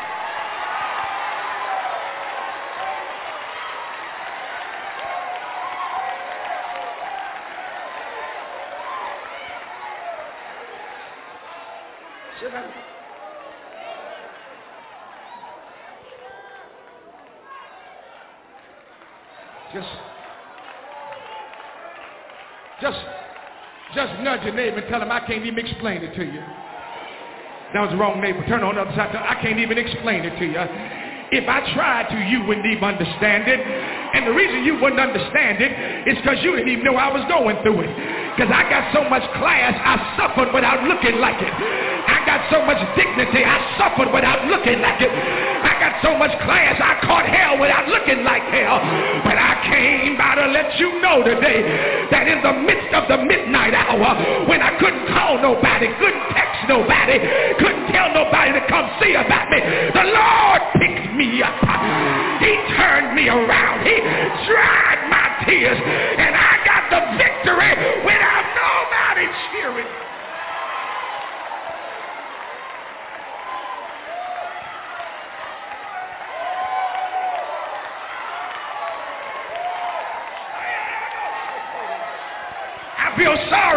Sit down. Just nudge your neighbor and tell him I can't even explain it to you. That was the wrong neighbor. Turn on the other side. I can't even explain it to you. If I tried to, you wouldn't even understand it. And the reason you wouldn't understand it is because you didn't even know I was going through it. Because I got so much class, I suffered without looking like it. I got so much dignity, I suffered without looking like it. I got so much class, I caught hell without looking like hell. But I came by to let you know today that in the midst of the midnight hour, when I couldn't call nobody, couldn't text nobody, couldn't tell nobody to come see about me, the Lord picked me up. He turned me around. He dried my tears. And I got the victory without nobody cheering.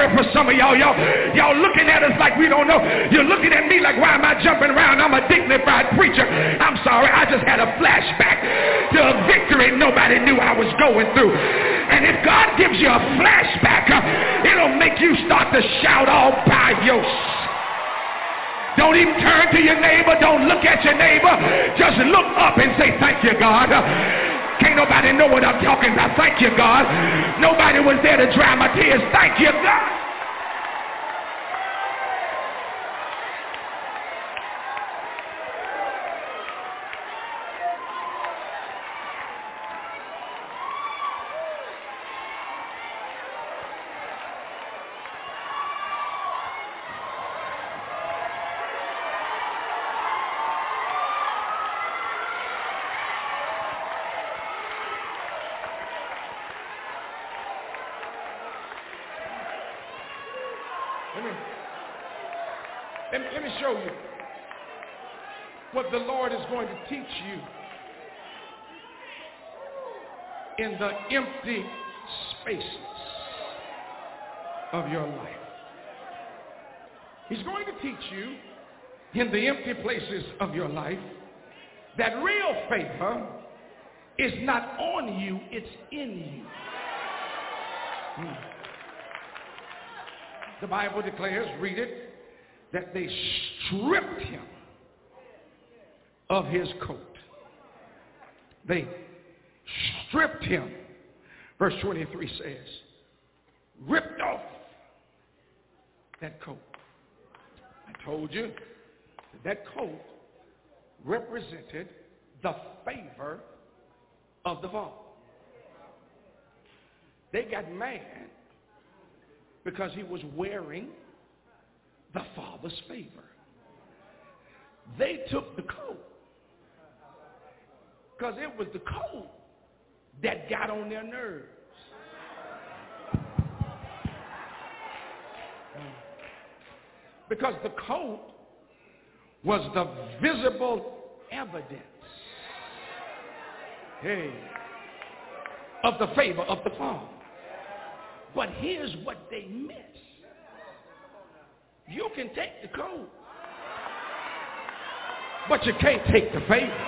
here for some of y'all. Y'all looking at us like we don't know. You're looking at me like, why am I jumping around? I'm a dignified preacher. I'm sorry, I just had a flashback to a victory nobody knew I was going through. And if God gives you a flashback, it'll make you start to shout all by yourself. Don't even turn to your neighbor. Don't look at your neighbor. Just look up and say, thank you, God. Can't nobody know what I'm talking about. Thank you, God. Nobody was there to dry my tears. Thank you, God. Let me show you what the Lord is going to teach you in the empty spaces of your life. He's going to teach you in the empty places of your life that real favor is not on you, it's in you. The Bible declares, read it, that they stripped him of his coat. They stripped him. Verse 23 says, ripped off that coat. I told you that coat represented the favor of the Father. They got mad because he was wearing the Father's favor. They took the coat because it was the coat that got on their nerves. Because the coat was the visible evidence, of the favor of the Father. But here's what they miss. You can take the coat, but you can't take the favor.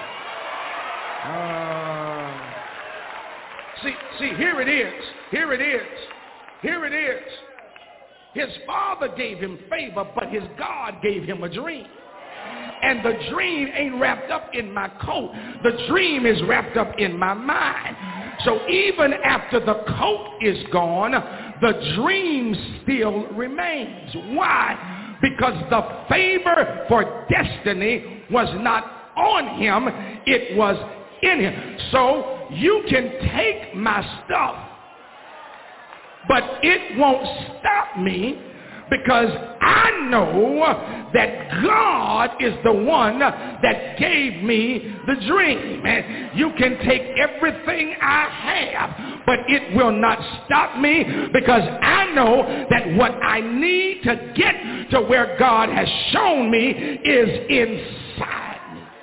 See, here it is. Here it is. Here it is. His father gave him favor, but his God gave him a dream. And the dream ain't wrapped up in my coat. The dream is wrapped up in my mind. So even after the coat is gone, the dream still remains. Why? Because the favor for destiny was not on him, it was in him. So you can take my stuff, but it won't stop me, because I know that God is the one that gave me the dream. And you can take everything I have, but it will not stop me, because I know that what I need to get to where God has shown me is inside me.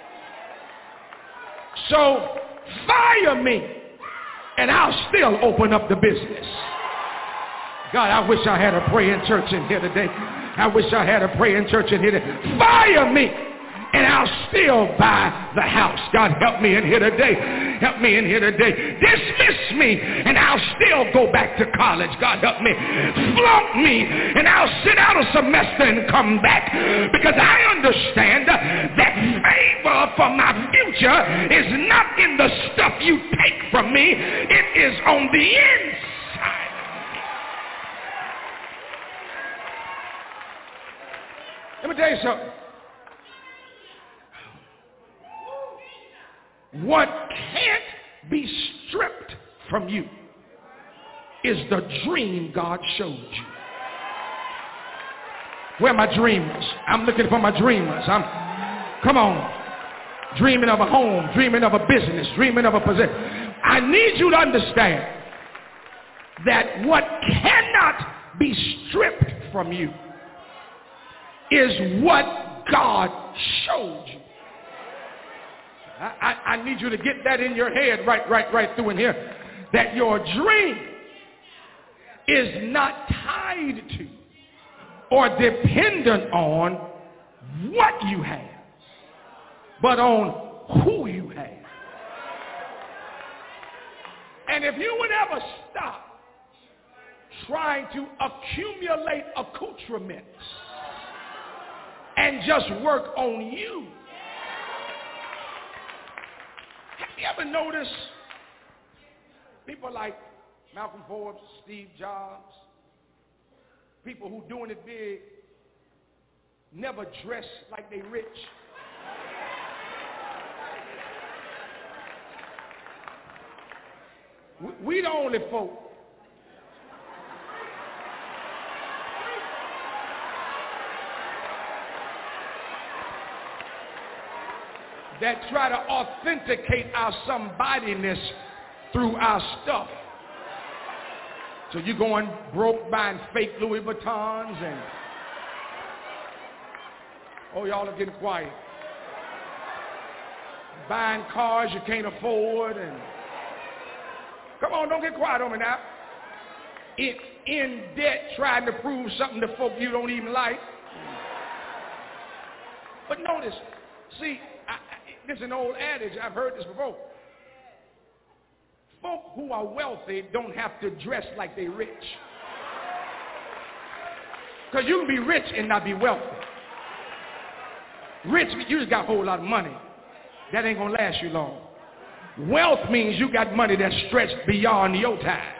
So fire me, and I'll still open up the business. God, I wish I had a praying church in here today. I wish I had a praying church in here today. Fire me, and I'll still buy the house. God, help me in here today. Help me in here today. Dismiss me, and I'll still go back to college. God, help me. Flunk me, and I'll sit out a semester and come back, because I understand that favor for my future is not in the stuff you take from me. It is on the inside. Let me tell you something. What can't be stripped from you is the dream God showed you. Where are my dreamers? I'm looking for my dreamers. Come on. Dreaming of a home, dreaming of a business, dreaming of a position. I need you to understand that what cannot be stripped from you is what God showed you. I need you to get that in your head right through in here, that your dream is not tied tied to or dependent on what you have, but on who you have. And if you would ever stop trying to accumulate accoutrements and just work on you. Have you ever noticed people like Malcolm Forbes, Steve Jobs, people who doing it big, never dress like they rich? We the only folk that try to authenticate our somebodyness through our stuff. So you going broke buying fake Louis Vuittons and, oh, y'all are getting quiet. Buying cars you can't afford and, come on, don't get quiet on me now. In debt trying to prove something to folk you don't even like. But notice, see, this is an old adage. I've heard this before. Folk who are wealthy don't have to dress like they rich. Because you can be rich and not be wealthy. Rich, you just got a whole lot of money. That ain't going to last you long. Wealth means you got money that's stretched beyond your time.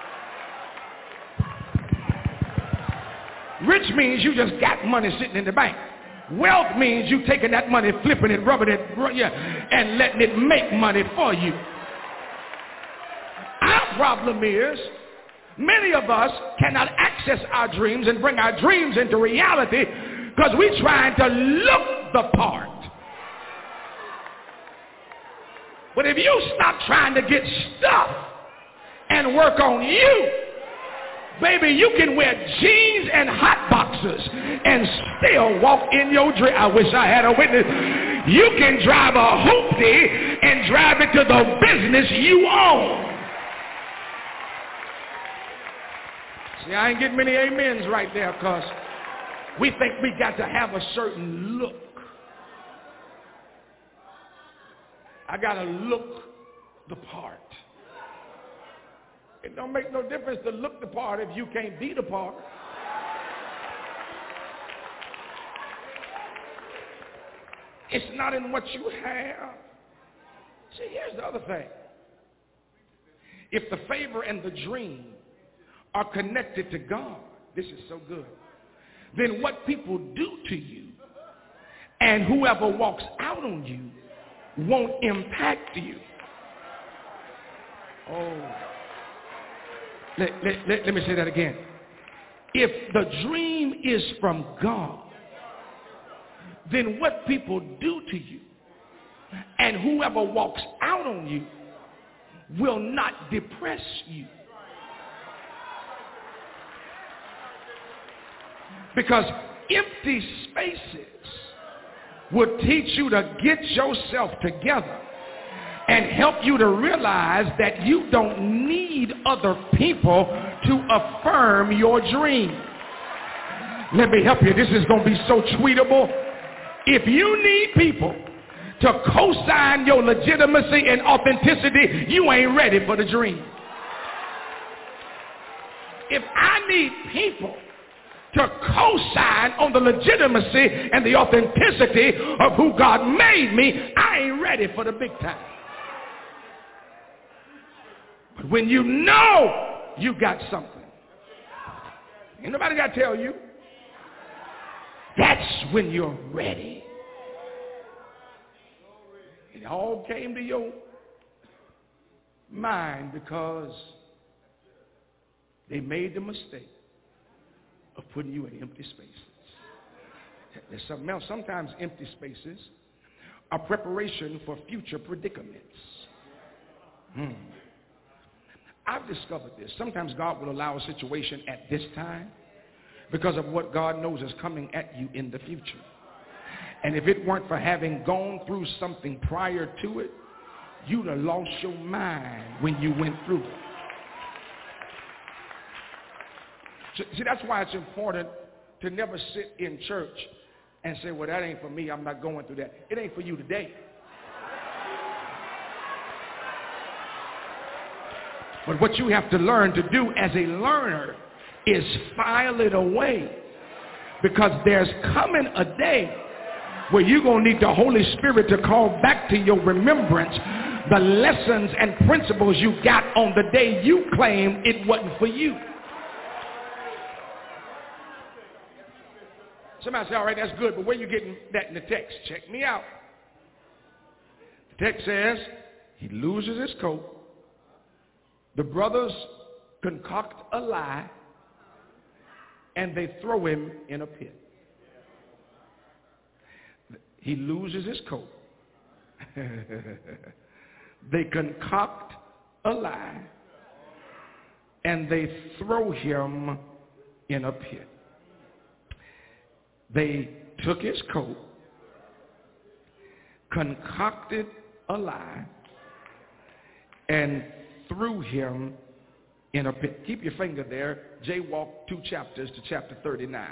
Rich means you just got money sitting in the bank. Wealth means you taking that money, flipping it, rubbing it, and letting it make money for you. Our problem is many of us cannot access our dreams and bring our dreams into reality because we're trying to look the part. But if you stop trying to get stuff and work on you, baby, you can wear jeans and hot boxers and still walk in your dream. I wish I had a witness. You can drive a hoopty and drive it to the business you own. See, I ain't getting many amens right there because we think we got to have a certain look. I got to look the part. It don't make no difference to look the part if you can't be the part. It's not in what you have. See, here's the other thing. If the favor and the dream are connected to God, this is so good, then what people do to you and whoever walks out on you won't impact you. Oh. Let me say that again. If the dream is from God, then what people do to you and whoever walks out on you will not depress you. Because empty spaces would teach you to get yourself together and help you to realize that you don't need other people to affirm your dream. Let me help you. This is going to be so tweetable. If you need people to co-sign your legitimacy and authenticity, you ain't ready for the dream. If I need people to co-sign on the legitimacy and the authenticity of who God made me, I ain't ready for the big time. But when you know you got something, ain't nobody got to tell you, that's when you're ready. It all came to your mind because they made the mistake of putting you in empty spaces. There's something else. Sometimes empty spaces are preparation for future predicaments. I've discovered this. Sometimes God will allow a situation at this time because of what God knows is coming at you in the future. And if it weren't for having gone through something prior to it, you'd have lost your mind when you went through it. See, that's why it's important to never sit in church and say, well, that ain't for me. I'm not going through that. It ain't for you today. But what you have to learn to do as a learner is file it away. Because there's coming a day where you're going to need the Holy Spirit to call back to your remembrance the lessons and principles you got on the day you claimed it wasn't for you. Somebody say, all right, that's good, but where are you getting that in the text? Check me out. The text says he loses his coat. The brothers concoct a lie, and they throw him in a pit. He loses his coat. They concoct a lie, and they throw him in a pit. They took his coat, concocted a lie, and threw him in a pit. Keep your finger there. Jaywalk 2 chapters to chapter 39.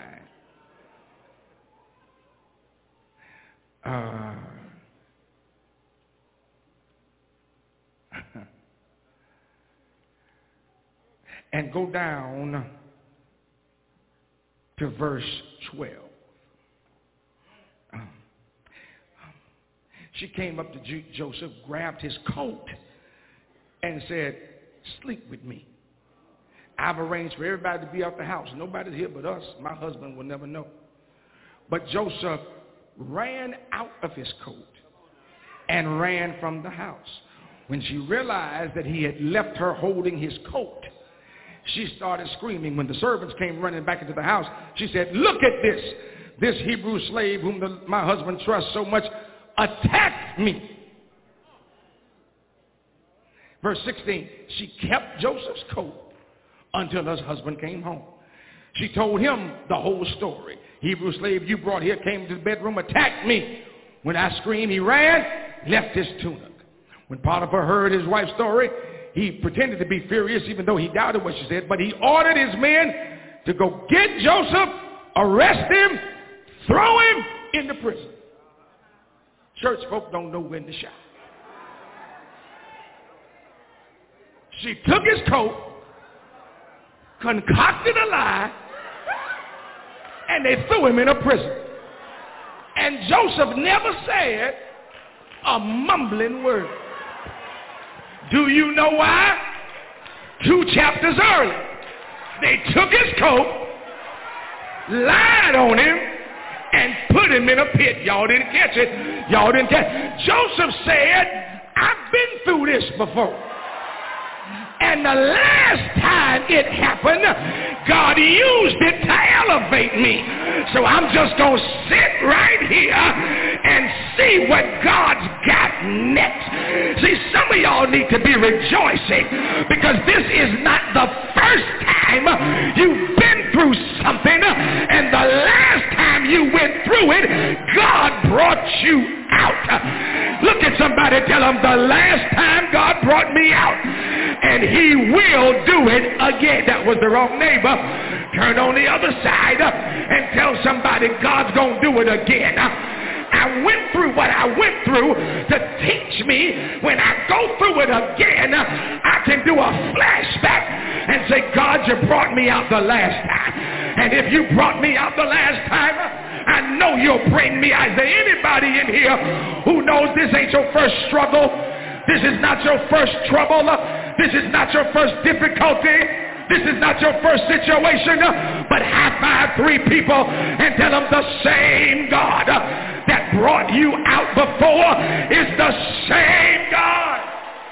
And go down to verse 12. She came up to Joseph, grabbed his coat, and said, sleep with me. I've arranged for everybody to be out the house. Nobody's here but us. My husband will never know. But Joseph ran out of his coat and ran from the house. When she realized that he had left her holding his coat, she started screaming. When the servants came running back into the house, she said, look at this. This Hebrew slave whom my husband trusts so much attacked me. Verse 16, she kept Joseph's coat until her husband came home. She told him the whole story. Hebrew slave you brought here came to the bedroom, attacked me. When I screamed, he ran, left his tunic. When Potiphar heard his wife's story, he pretended to be furious even though he doubted what she said, but he ordered his men to go get Joseph, arrest him, throw him into prison. Church folk don't know when to shout. She took his coat, concocted a lie, and they threw him in a prison. And Joseph never said a mumbling word. Do you know why? 2 chapters earlier, they took his coat, lied on him, and put him in a pit. Y'all didn't catch it. Y'all didn't catch it. Joseph said, I've been through this before. And the last time it happened, God used it to elevate me. So I'm just going to sit right here and see what God's got next. See, some of y'all need to be rejoicing because this is not the first time you've been through something, and the last time you went through it, God brought you out. Look at somebody, tell them, the last time God brought me out, and he will do it again. That was the wrong neighbor. Turn on the other side and tell somebody God's going to do it again. I went through what I went through to teach me when I go through it again, I can do a flashback and say, God, you brought me out the last time. And if you brought me out the last time, I know you'll bring me out. Is there anybody in here who knows this ain't your first struggle? This is not your first trouble. This is not your first difficulty. This is not your first situation. But high five 3 people and tell them the same God that brought you out before is the same God.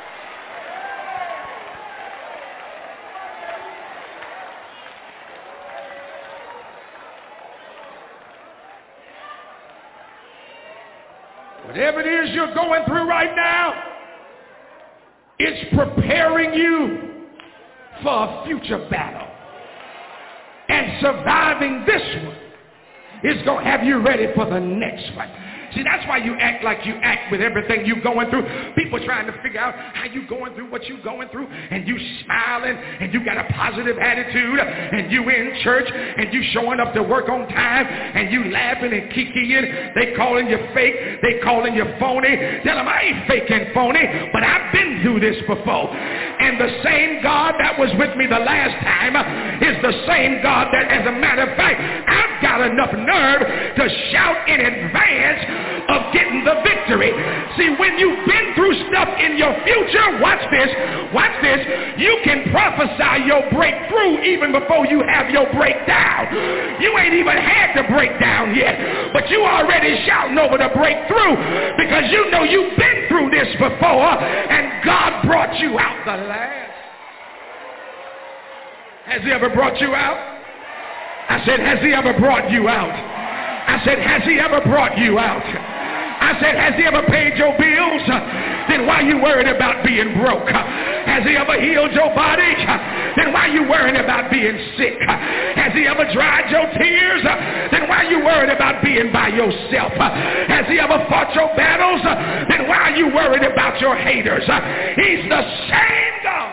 Whatever it is you're going through right now, it's preparing you for a future battle. And surviving this one is going to have you ready for the next one. See, that's why you act like you act with everything you're going through. People trying to figure out how you going through what you going through, and you smiling, and you got a positive attitude, and you in church, and you showing up to work on time, and you laughing and kikiing. They calling you fake. They calling you phony. Tell them I ain't fake and phony, but I've been through this before. And the same God that was with me the last time is the same God that, as a matter of fact, I've got enough nerve to shout in advance of getting the victory. See, when you've been through stuff in your future, watch this, you can prophesy your breakthrough even before you have your breakdown. You ain't even had the breakdown yet, but you already shouting over the breakthrough because you know you've been through this before and God brought you out the last. Has he ever brought you out? I said, has he ever brought you out? I said, has he ever brought you out? I said, has he ever paid your bills? Then why you worried about being broke? Has he ever healed your body? Then why you worried about being sick? Has he ever dried your tears? Then why you worried about being by yourself? Has he ever fought your battles? Then why are you worried about your haters? He's the same God.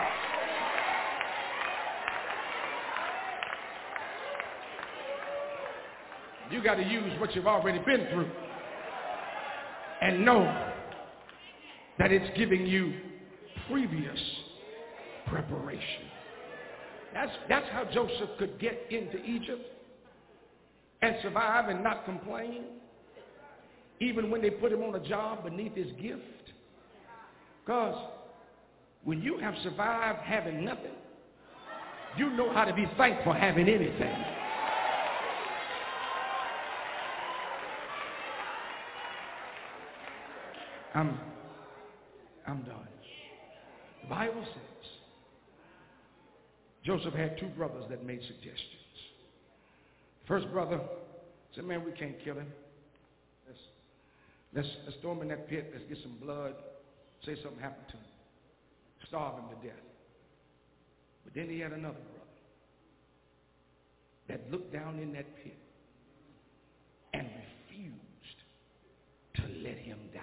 You got to use what you've already been through and know that it's giving you previous preparation. That's how Joseph could get into Egypt and survive and not complain, even when they put him on a job beneath his gift. Because when you have survived having nothing, you know how to be thankful having anything. I'm done. The Bible says Joseph had two brothers that made suggestions. First brother said, man, we can't kill him. Let's throw him in that pit. Let's get some blood. Say something happened to him. Starve him to death. But then he had another brother that looked down in that pit and refused to let him die.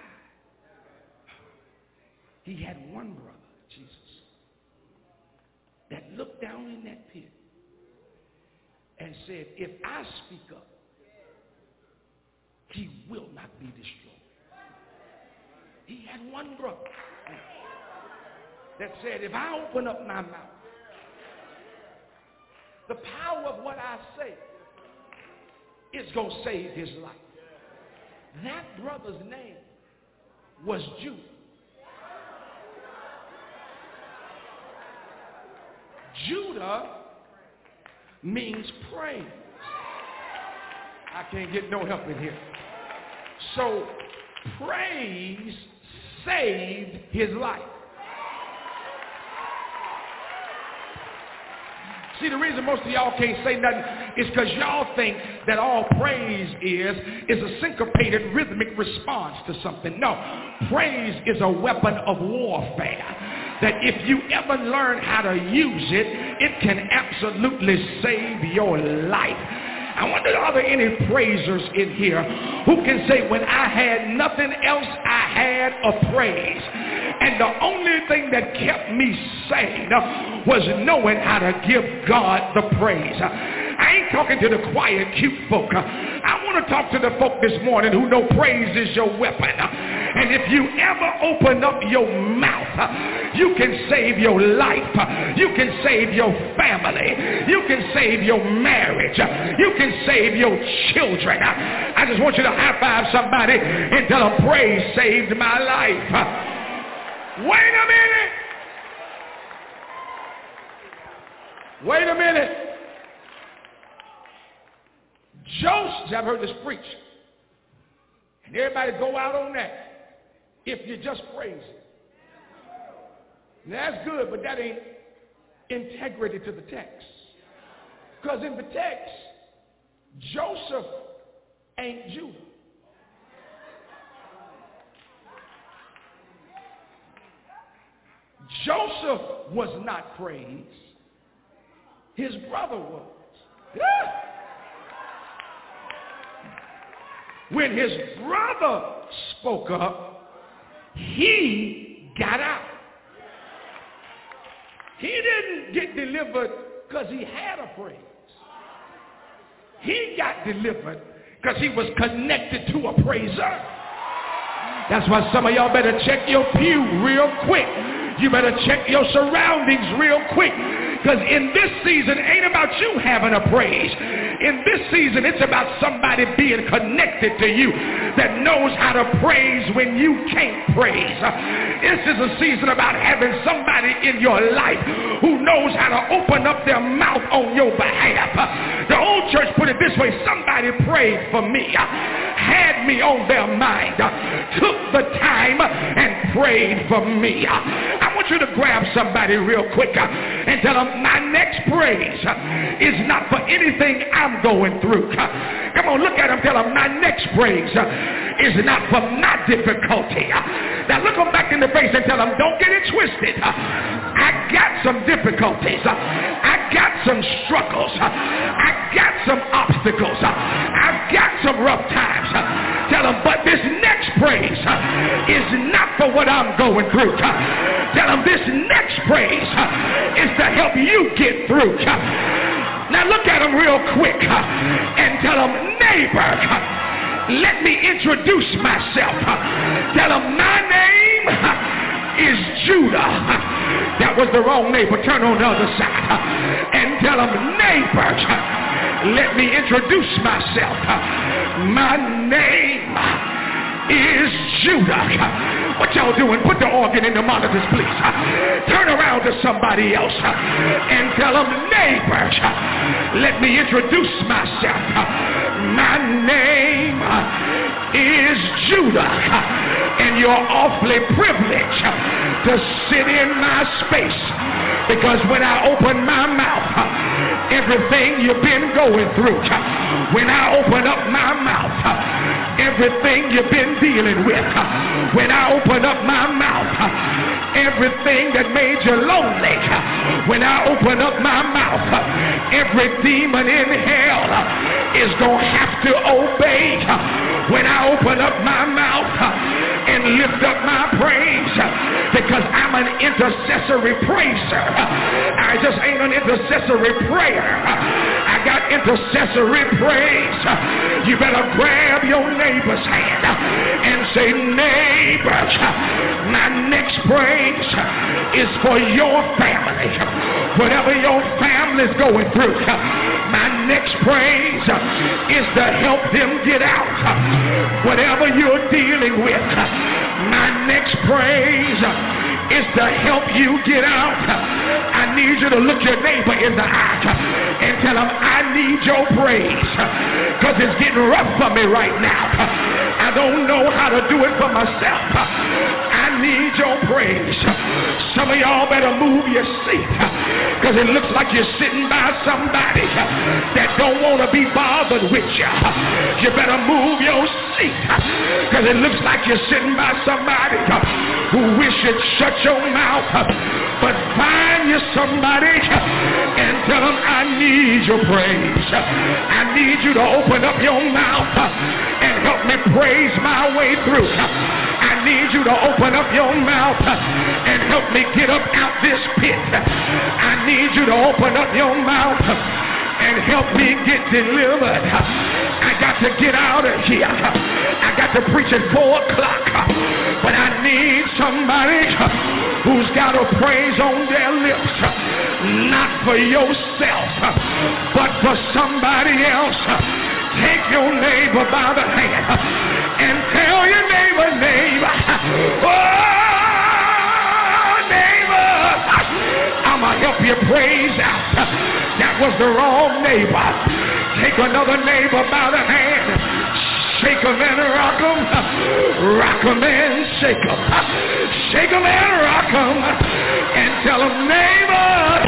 He had one brother, Jesus, that looked down in that pit and said, if I speak up, he will not be destroyed. He had one brother that said, if I open up my mouth, the power of what I say is going to save his life. That brother's name was Judah. Judah means praise. I can't get no help in here. So praise saved his life. See, the reason most of y'all can't say nothing is because y'all think that all praise is a syncopated rhythmic response to something. No, praise is a weapon of warfare that if you ever learn how to use it, it can absolutely save your life. I wonder, are there any praisers in here who can say, when I had nothing else, I had a praise. And the only thing that kept me sane was knowing how to give God the praise. I ain't talking to the quiet, cute folk. I want to talk to the folk this morning who know praise is your weapon. And if you ever open up your mouth, you can save your life. You can save your family. You can save your marriage. You can save your children. I just want you to high five somebody and tell them, praise saved my life. Wait a minute. Wait a minute. Joseph, I've heard this preach, and everybody go out on that if you just praise it. Now, that's good, but that ain't integrity to the text. Because in the text, Joseph ain't Judah. Joseph was not praised. His brother was. When his brother spoke up, he got out. He didn't get delivered because he had a praise. He got delivered because he was connected to a praiser. That's why some of y'all better check your pew real quick. You better check your surroundings real quick. Because in this season, ain't about you having a praise. In this season, it's about somebody being connected to you that knows how to praise when you can't praise. This is a season about having somebody in your life who knows how to open up their mouth on your behalf. The old church put it this way: somebody prayed for me, had me on their mind, took the time and prayed for me. I want you to grab somebody real quick and tell them, my next praise is not for anything I'm going through. Come on, look at them, tell them, my next praise is not for my difficulty. Now look them back in the face and tell them, don't get it twisted. I got some difficulties. I got some struggles. I got some obstacles. I've got some rough times. Tell them, but this next praise is not for what I'm going through. Tell them this next praise is to help you get through. Now look at them real quick and tell them, neighbor, let me introduce myself. Tell them my name is Judah. That was the wrong neighbor. Turn on the other side and tell them, neighbor, let me introduce myself. My name is Judah. What y'all doing? Put the organ in the monitors, please. Turn around to somebody else and tell them, neighbor, let me introduce myself. My name is Judah, and you're awfully privileged to sit in my space, because when I open my mouth, everything you've been going through, when I open up my mouth, everything you've been dealing with, when I open up my mouth, everything that made you lonely, when I open up my mouth, every demon in hell is going to have to obey. When I open up my mouth and lift up my praise, because I'm an intercessory praiser. I just ain't an intercessory prayer. I got intercessory praise. You better grab your neighbor's hand and say, neighbor, my next praise is for your family. Whatever your family's going through, my next praise is to help them get out. Whatever you're dealing with, my next praise is to help you get out. I need you to look your neighbor in the eye and tell him, I need your praise, because it's getting rough for me right now. I don't know how to do it for myself. I need your praise. Some of y'all better move your seat, because it looks like you're sitting by somebody that don't want to be bothered with you. You better move your seat, because it looks like you're sitting by somebody who wish you'd shut your mouth. But find you somebody and tell them, I need your praise. I need you to open up your mouth and help me praise my way through. I need you to open up your mouth and help me get up out this pit. I need you to open up your mouth and help me get delivered. I got to get out of here. I got to preach at 4 o'clock. But I need somebody who's got a praise on their lips, not for yourself, but for somebody else. Take your neighbor by the hand and tell your neighbor, oh, neighbor, I'm going to help you praise out. That was the wrong neighbor. Take another neighbor by the hand. Shake 'em and rock 'em. Rock 'em and shake 'em. Shake 'em and rock 'em. And tell 'em, neighbor,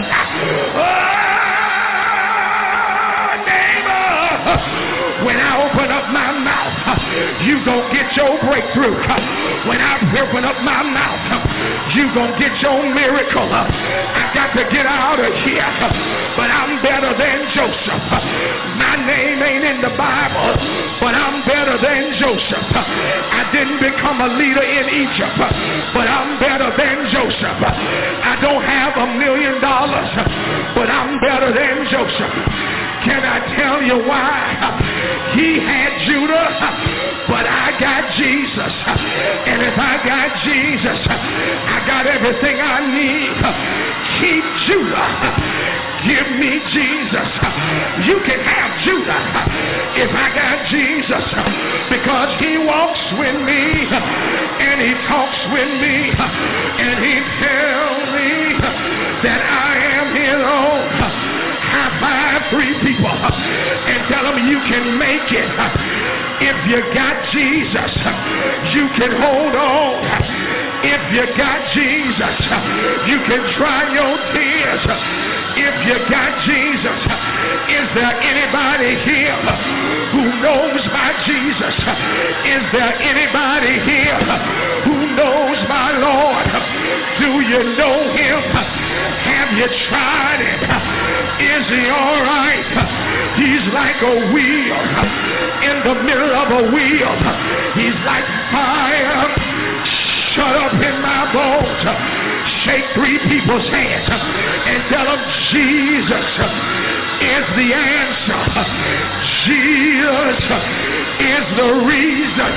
oh, neighbor, when I open up my mouth, you gon' get your breakthrough. When I open up my mouth, you gon' get your miracle. I got to get out of here, but I'm better than Joseph. My name ain't in the Bible, but I'm better than Joseph. I didn't become a leader in Egypt, but I'm better than Joseph. I don't have $1 million, but I'm better than Joseph. Can I tell you why? He had Judah, but I got Jesus. And if I got Jesus, I got everything I need. Keep Judah. Give me Jesus. You can have Judah if I got Jesus, because he walks with me and he talks with me and he tells me that I am his own. High five 3 people and tell them you can make it. If you got Jesus, you can hold on. If you got Jesus, you can dry your tears. If you got Jesus, is there anybody here who knows my Jesus? Is there anybody here who knows my Lord? Do you know him? Have you tried it? Is he all right? He's like a wheel in the middle of a wheel. He's like fire shut up in my bones. Shake 3 people's hands and tell them Jesus is the answer. Jesus is the reason.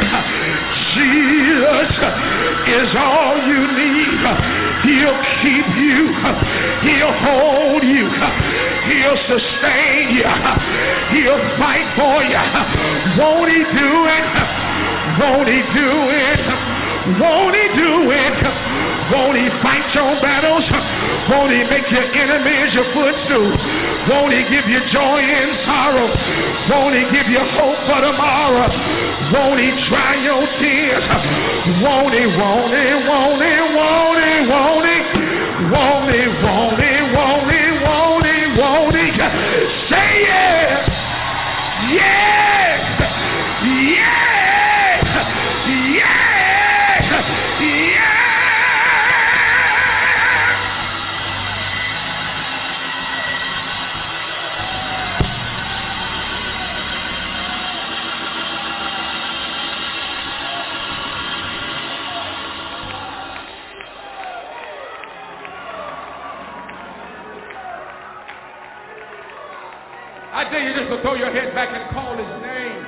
Jesus is all you need. He'll keep you. He'll hold you. He'll sustain you. He'll fight for you. Won't he do it? Won't he do it? Won't he do it? Won't he fight your battles? Won't he make your enemies your footstool? Won't he give you joy in sorrow? Won't he give you hope for tomorrow? Won't he dry your tears? Won't he, won't he, won't he, won't he, won't he? Won't he, won't he, won't he, won't he, won't he? Say yes! Yes! Yes! Yes! Yes! I dare you just to throw your head back and call his name.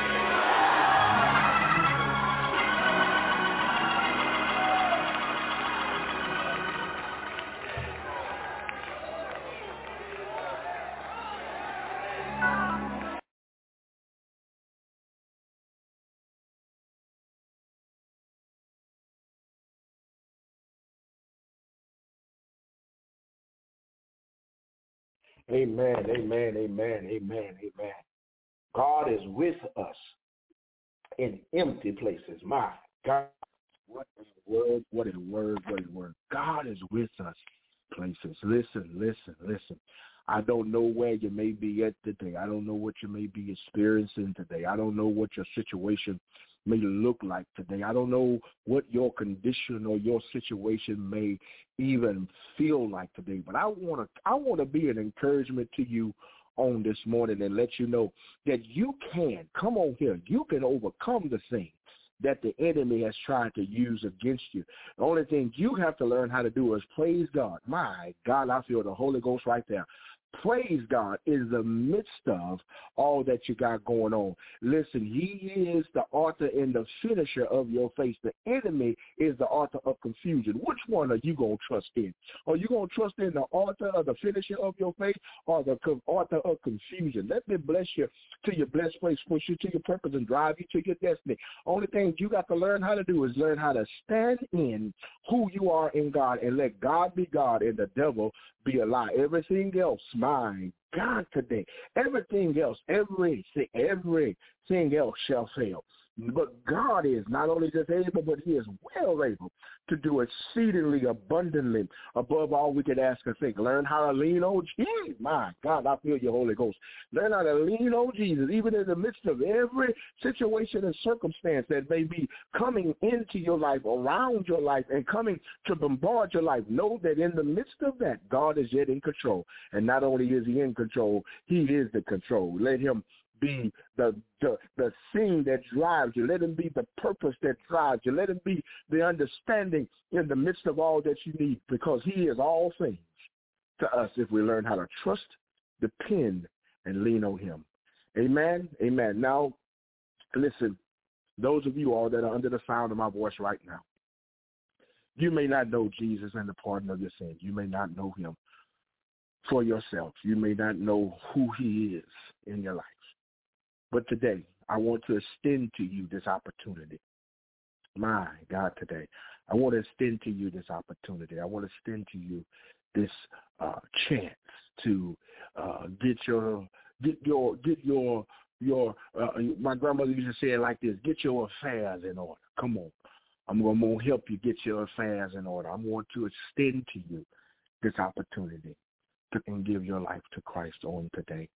Amen, amen, amen, amen, amen. God is with us in empty places. My God, what a word, what a word, what a word. God is with us places. Listen, listen, listen. I don't know where you may be at today. I don't know what you may be experiencing today. I don't know what your situation may look like today. I don't know what your condition or your situation may even feel like today. But I want to be an encouragement to you on this morning and let you know that you can, come on here, you can overcome the thing that the enemy has tried to use against you. The only thing you have to learn how to do is praise God. My God, I feel the Holy Ghost right there. Praise God in the midst of all that you got going on. Listen, he is the author and the finisher of your faith. The enemy is the author of confusion. Which one are you going to trust in? Are you going to trust in the author or the finisher of your faith, or the author of confusion? Let me bless you to your blessed place, push you to your purpose, and drive you to your destiny. Only thing you got to learn how to do is learn how to stand in who you are in God and let God be God and the devil be a lie. Everything else, my God, today, everything else, everything else shall fail. But God is not only just able, but he is well able to do exceedingly abundantly above all we could ask or think. Learn how to lean on Jesus. My God, I feel your Holy Ghost. Learn how to lean on Jesus, even in the midst of every situation and circumstance that may be coming into your life, around your life, and coming to bombard your life. Know that in the midst of that, God is yet in control. And not only is he in control, he is the control. Let him be the thing that drives you. Let him be the purpose that drives you. Let him be the understanding in the midst of all that you need, because he is all things to us if we learn how to trust, depend, and lean on him. Amen? Amen. Now, listen, those of you all that are under the sound of my voice right now, you may not know Jesus and the pardon of your sins. You may not know him for yourself. You may not know who he is in your life. But today, I want to extend to you this opportunity. My God, today, I want to extend to you this opportunity. I want to extend to you this chance to get your my grandmother used to say it like this: get your affairs in order. Come on, I'm gonna help you get your affairs in order. I want to extend to you this opportunity to give your life to Christ on today.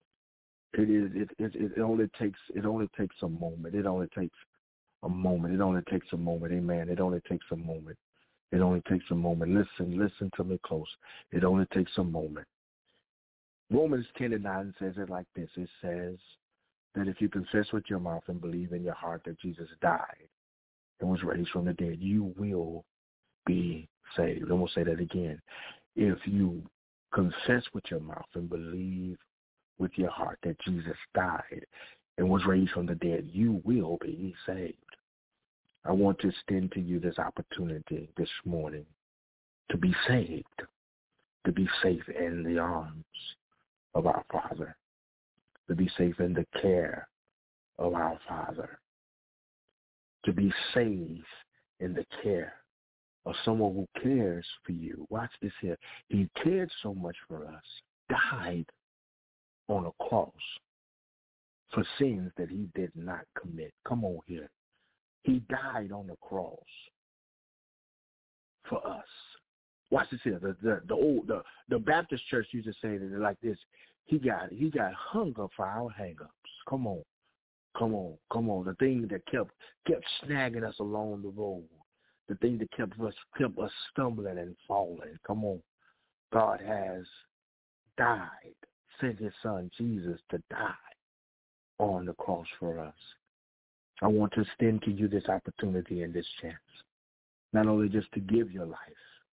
It only takes a moment. It only takes a moment. It only takes a moment. Amen. It only takes a moment. It only takes a moment. Listen to me close. It only takes a moment. Romans 10:9 says it like this. It says that if you confess with your mouth and believe in your heart that Jesus died and was raised from the dead, you will be saved. I'm going to say that again. If you confess with your mouth and believe with your heart that Jesus died and was raised from the dead, you will be saved. I want to extend to you this opportunity this morning to be saved, to be safe in the arms of our Father, to be safe in the care of our Father, to be safe in the care of someone who cares for you. Watch this here. He cared so much for us, died on a cross for sins that he did not commit. Come on here. He died on the cross for us. Watch this here. The Baptist church used to say it like this: He got hung up for our hang-ups. Come on. The thing that kept snagging us along the road. The thing that kept us stumbling and falling. Come on. God has died, sent his son Jesus to die on the cross for us. I want to extend to you this opportunity and this chance, not only just to give your life,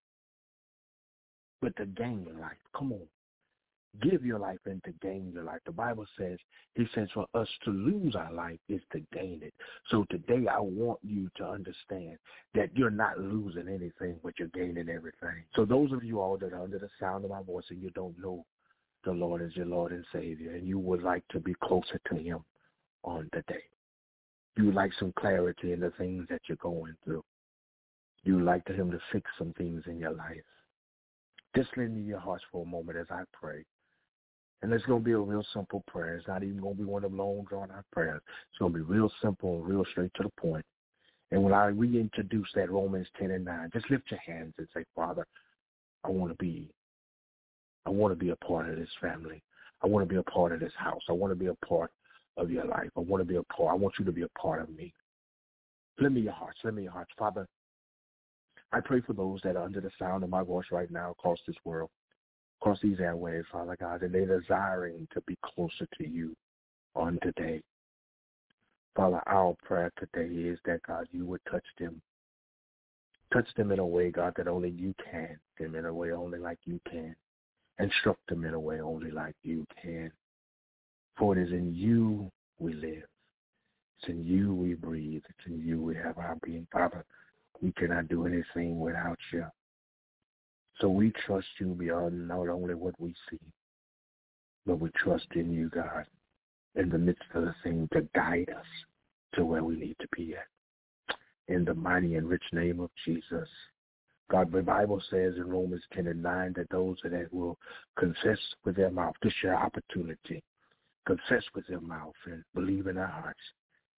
but to gain your life. Come on. Give your life and to gain your life. The Bible says, he says for us to lose our life is to gain it. So today I want you to understand that you're not losing anything, but you're gaining everything. So those of you all that are under the sound of my voice and you don't know the Lord as your Lord and Savior, and you would like to be closer to him on the day. You would like some clarity in the things that you're going through. You would like him to fix some things in your life. Just lend me your hearts for a moment as I pray. And it's going to be a real simple prayer. It's not even going to be one of them long, drawn-out prayers. It's going to be real simple and real straight to the point. And when I reintroduce that Romans 10:9, just lift your hands and say, Father, I want to be a part of this family. I want to be a part of this house. I want to be a part of your life. I want you to be a part of me. Lend me your hearts. Father, I pray for those that are under the sound of my voice right now across this world, across these airwaves, Father God, and they're desiring to be closer to you on today. Father, our prayer today is that, God, you would touch them. Touch them in a way, God, that only you can. Them in a way only like you can. Instruct them in a way only like you can. For it is in you we live. It's in you we breathe. It's in you we have our being. Father, we cannot do anything without you. So we trust you beyond not only what we see, but we trust in you, God, in the midst of the thing to guide us to where we need to be at. In the mighty and rich name of Jesus. God, the Bible says in Romans 10:9 that those that will confess with their mouth, this is your opportunity, confess with their mouth and believe in their hearts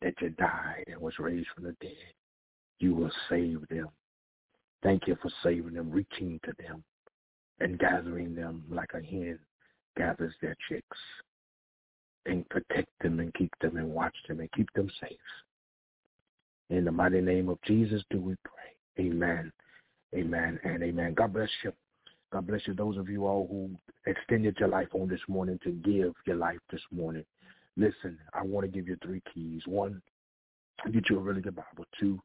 that you died and was raised from the dead. You will save them. Thank you for saving them, reaching to them, and gathering them like a hen gathers their chicks. And protect them and keep them and watch them and keep them safe. In the mighty name of Jesus do we pray. Amen, amen, and amen. God bless you. God bless you, those of you all who extended your life on this morning to give your life this morning. Listen, I want to give you 3 keys. 1, get you a really good Bible. 2,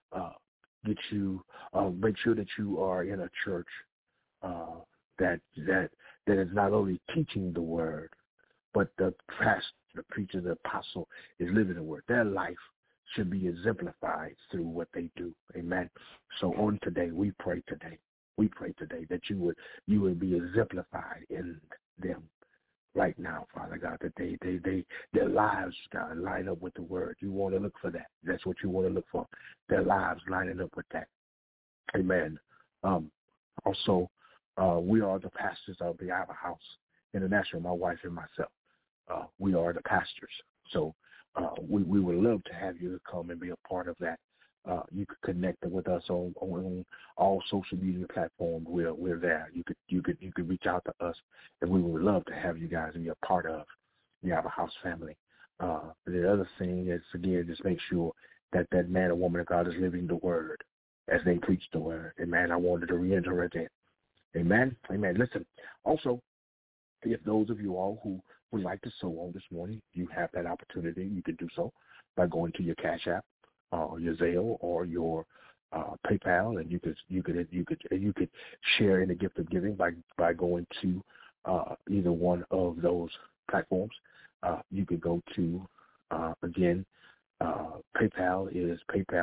make sure that you are in a church that is not only teaching the word, but the pastor, the preacher, the apostle is living the word. Their life should be exemplified through what they do. Amen. So on today, we pray today that you would be exemplified in them right now, Father God, that their lives, God, line up with the word. You want to look for that. That's what you want to look for. Their lives lining up with that. Amen. Also, we are the pastors of the Ivor House International, my wife and myself. We are the pastors. So we would love to have you come and be a part of that. You could connect with us on all social media platforms. We're there. You could reach out to us, and we would love to have you guys be a part of the Ivor House family. The other thing is, again, just make sure that man or woman of God is living the word as they preach the word. Amen. I wanted to reiterate that. Amen. Amen. Listen, also, if those of you all who would like to sow on this morning, you have that opportunity. You can do so by going to your Cash App, or your Zelle, or your PayPal, and you could share in the gift of giving by going to either one of those platforms. You could go to again, PayPal is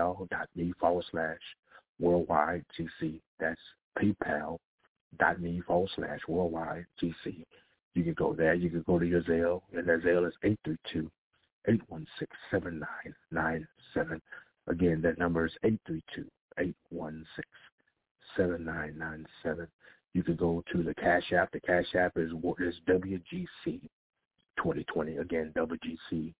paypal.me/worldwide GC. That's paypal.me/worldwide GC. You can go there. You can go to your Zelle, and that Zelle is 832-816-7997. Again, that number is 832-816-7997. You can go to the Cash App. The Cash App is WGC 2020. Again, WGC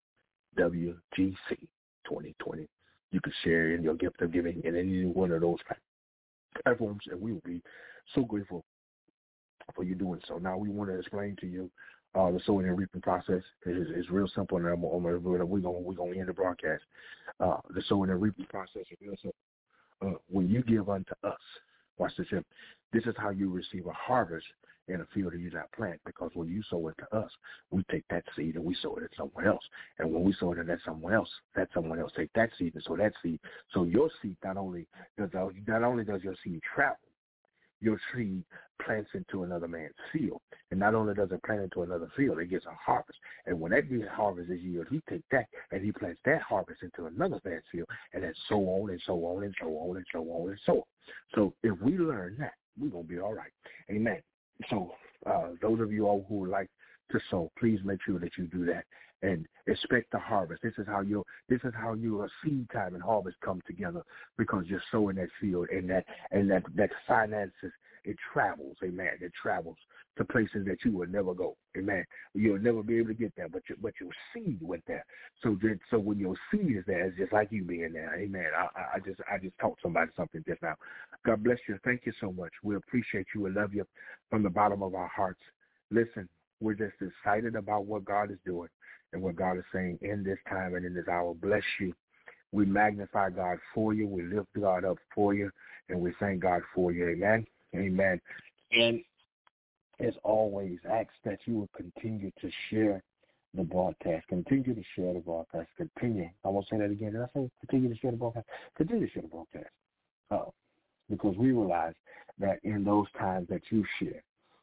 2020. You can share in your gift of giving in any one of those platforms, and we will be so grateful for you doing so. Now, we want to explain to you the sowing and reaping process. Is real simple, and we're going to end the broadcast. The sowing and reaping process is real simple. When you give unto us, watch this here. This is how you receive a harvest in a field that you not plant, because when you sow it to us, we take that seed and we sow it at someone else. And when we sow it at someone else take that seed and sow that seed. So your seed not only does your seed travel, your seed plants into another man's field. And not only does it plant into another field, it gets a harvest. And when that harvest is yielded, he takes that and he plants that harvest into another man's field, and then so on and so on and so on and so on and so on. So if we learn that, we're going to be all right. Amen. So those of you all who would like to sow, please make sure that you do that and expect the harvest. This is how your seed time and harvest come together, because you're sowing that field, and that finances, it travels. Amen. It travels to places that you will never go. Amen. You'll never be able to get there, but your seed went there. So when your seed is there, it's just like you being there. Amen. I just taught somebody something just now. God bless you. Thank you so much. We appreciate you and love you from the bottom of our hearts. Listen, we're just excited about what God is doing and what God is saying in this time and in this hour. Bless you. We magnify God for you. We lift God up for you, and we thank God for you. Amen. Amen. And as always, ask that you will continue to share the broadcast. Continue to share the broadcast. Continue. I won't say that again. Did I say continue to share the broadcast? Continue to share the broadcast. Because we realize that in those times that you share,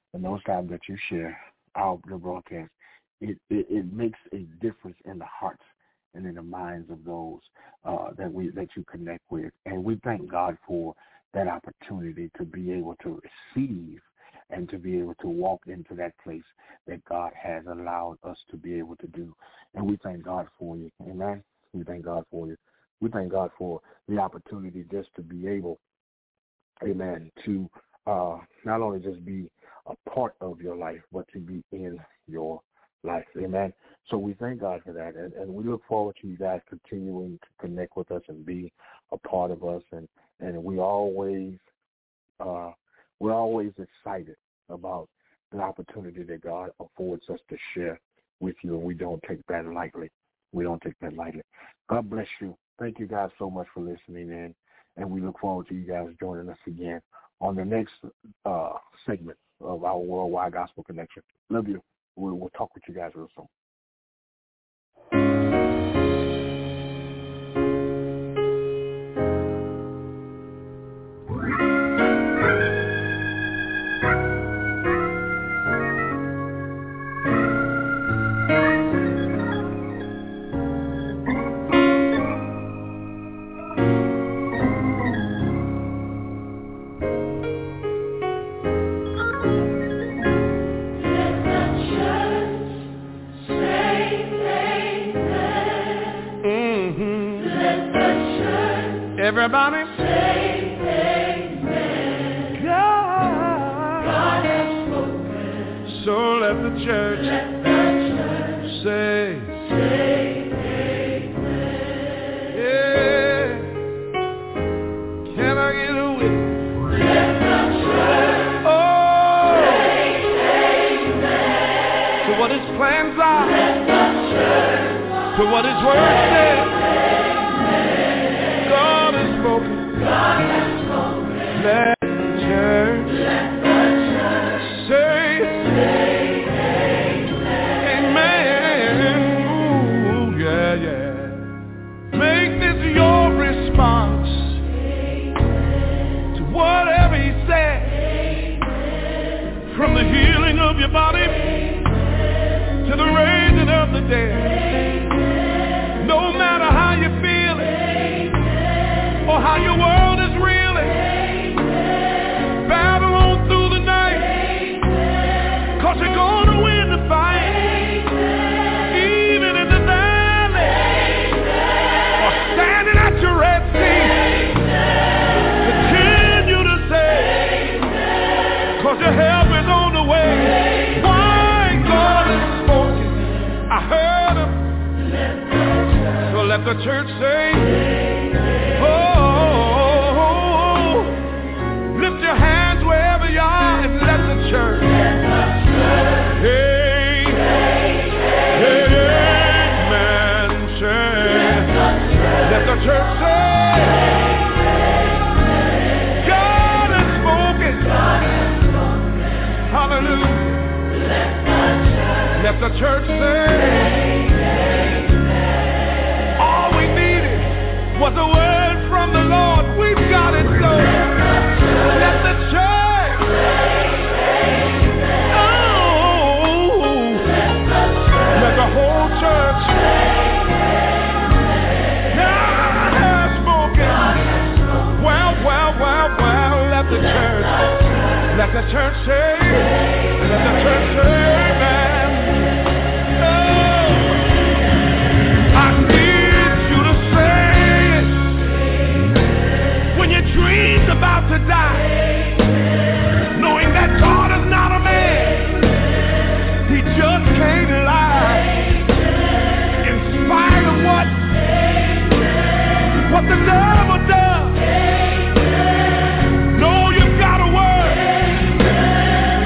the broadcast, it makes a difference in the hearts and in the minds of those that you connect with. And we thank God for that opportunity to be able to receive and to be able to walk into that place that God has allowed us to be able to do. And we thank God for you. Amen. We thank God for you. We thank God for the opportunity just to be able, amen, to not only just be a part of your life, but to be in your life. Amen. So we thank God for that, and we look forward to you guys continuing to connect with us and be a part of us, and we're always excited about the opportunity that God affords us to share with you, and we don't take that lightly. We don't take that lightly. God bless you. Thank you guys so much for listening in, and we look forward to you guys joining us again on the next segment of our Worldwide Gospel Connection. Love you. We'll talk with you guys real soon. Everybody say amen. God has spoken. So let the church say amen. Yeah. Can I get a witness? Let the church say amen. To what his plans are. Let the church to what his word says. God has spoken. Let the church say amen. Ooh, yeah. Make this your response to whatever he said. From the healing of your body to the raising of the dead. No matter how you feel it or how your world is reeling, battle on through the night, 'cause you're gonna win the fight. Even in the valley or standing at your Red Sea, continue to say, 'cause your help is on the way. Why? God has spoken. I heard him. So let the church say, oh, lift your hands wherever you are and let the church hey, amen. Let the church say, God has spoken. Hallelujah. Let the church say, all we needed was a word from the Lord. We've got it, so let the church, oh, let the whole church, God has spoken. Well, let the church say, let the church say, amen. Oh, I need you to say it when your dream's about to die, knowing that God is not a man, he just can't lie. In spite of what the devil does, know you've got a word.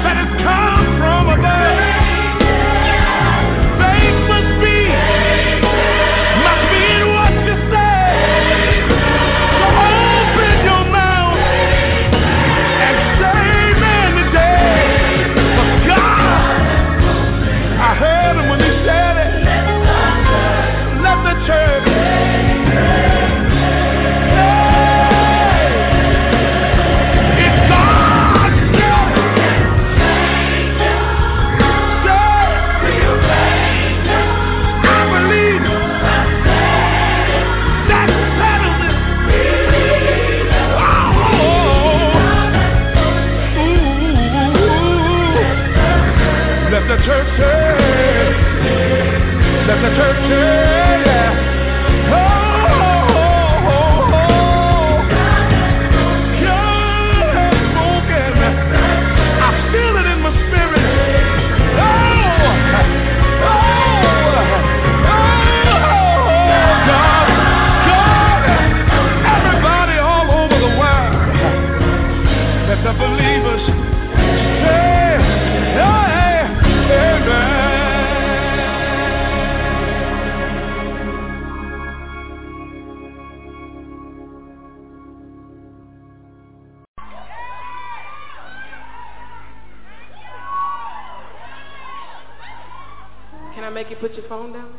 make you put your phone down?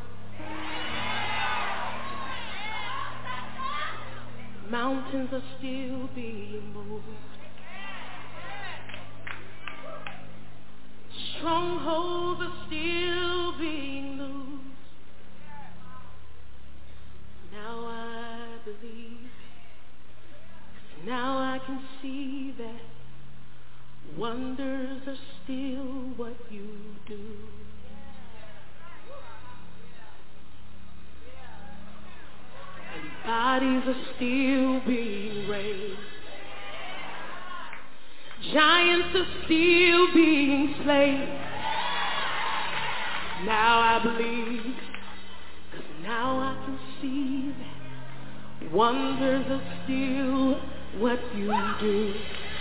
Mountains are still being moved. Strongholds are still being loosed. Now I believe. Now I can see that wonders are still what you do. And bodies are still being raised. Giants are still being slain. Now I believe, 'cause now I can see that wonders are still what you do.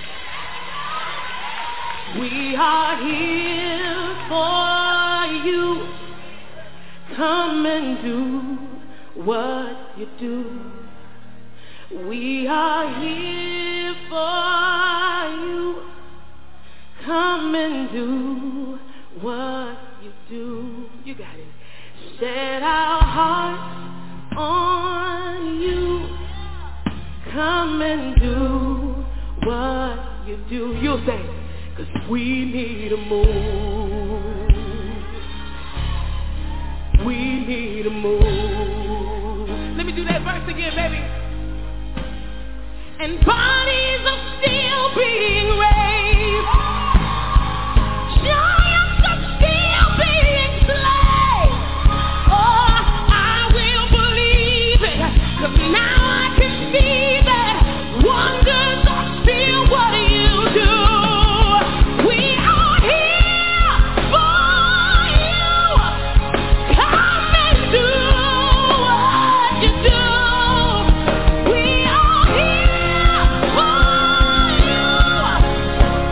We are here for you. Come and do what you do. We are here for you. Come and do what you do. You got it. Set our hearts on you. Come and do what you do. You'll say, 'cause we need a move. We need a move. Let me do that verse again, baby. And bodies are still being raised. Giants are still being slain. Oh, I will believe it, 'cause now I can see that wonders are still what you do. We are here for you. Come and do what you do. We are here for you.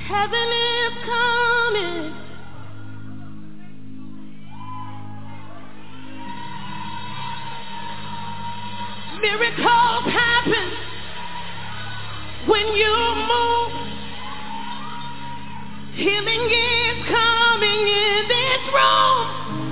Heaven is coming. Miracles happen when you move. Healing is coming in this room.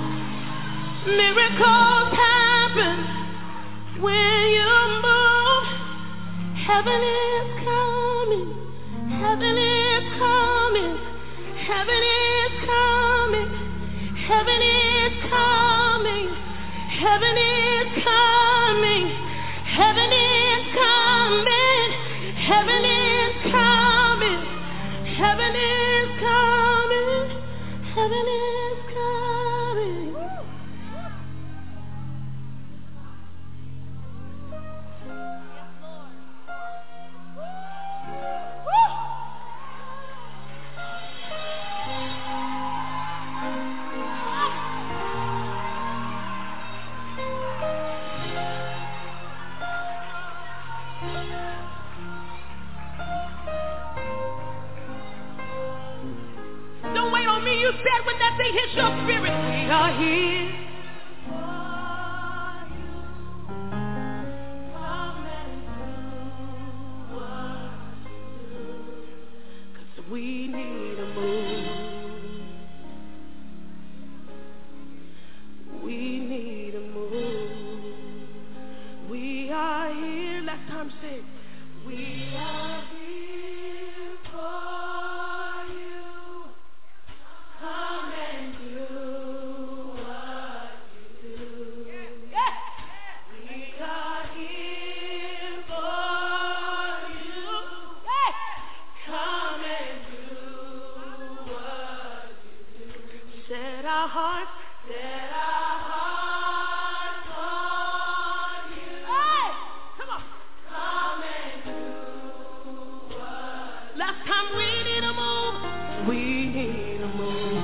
Miracles happen when you move. Heaven is coming. Heaven is coming. Heaven is coming. Heaven is coming. Heaven is coming. Heaven is coming. Heaven is coming. Heaven is coming. Heaven is coming. Don't wait on me. You said when that thing hits your spirit, we are here. Cause we need a move. We need a move. We are here. Last time say, we are here for you. Come and do what you do. We are here for you. Come and do what you do. Set our hearts on you. Come on. Come and do what. Last time we need a move. We need a move.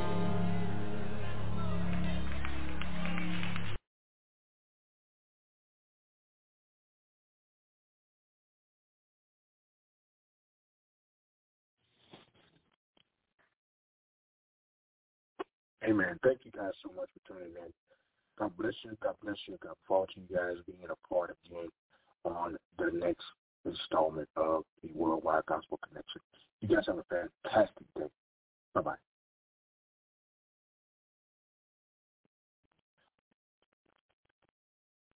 Amen. Thank you guys so much for tuning in. God bless you. God bless you. God forward to you guys being a part again on the next installment of the Worldwide Gospel Connection. You guys have a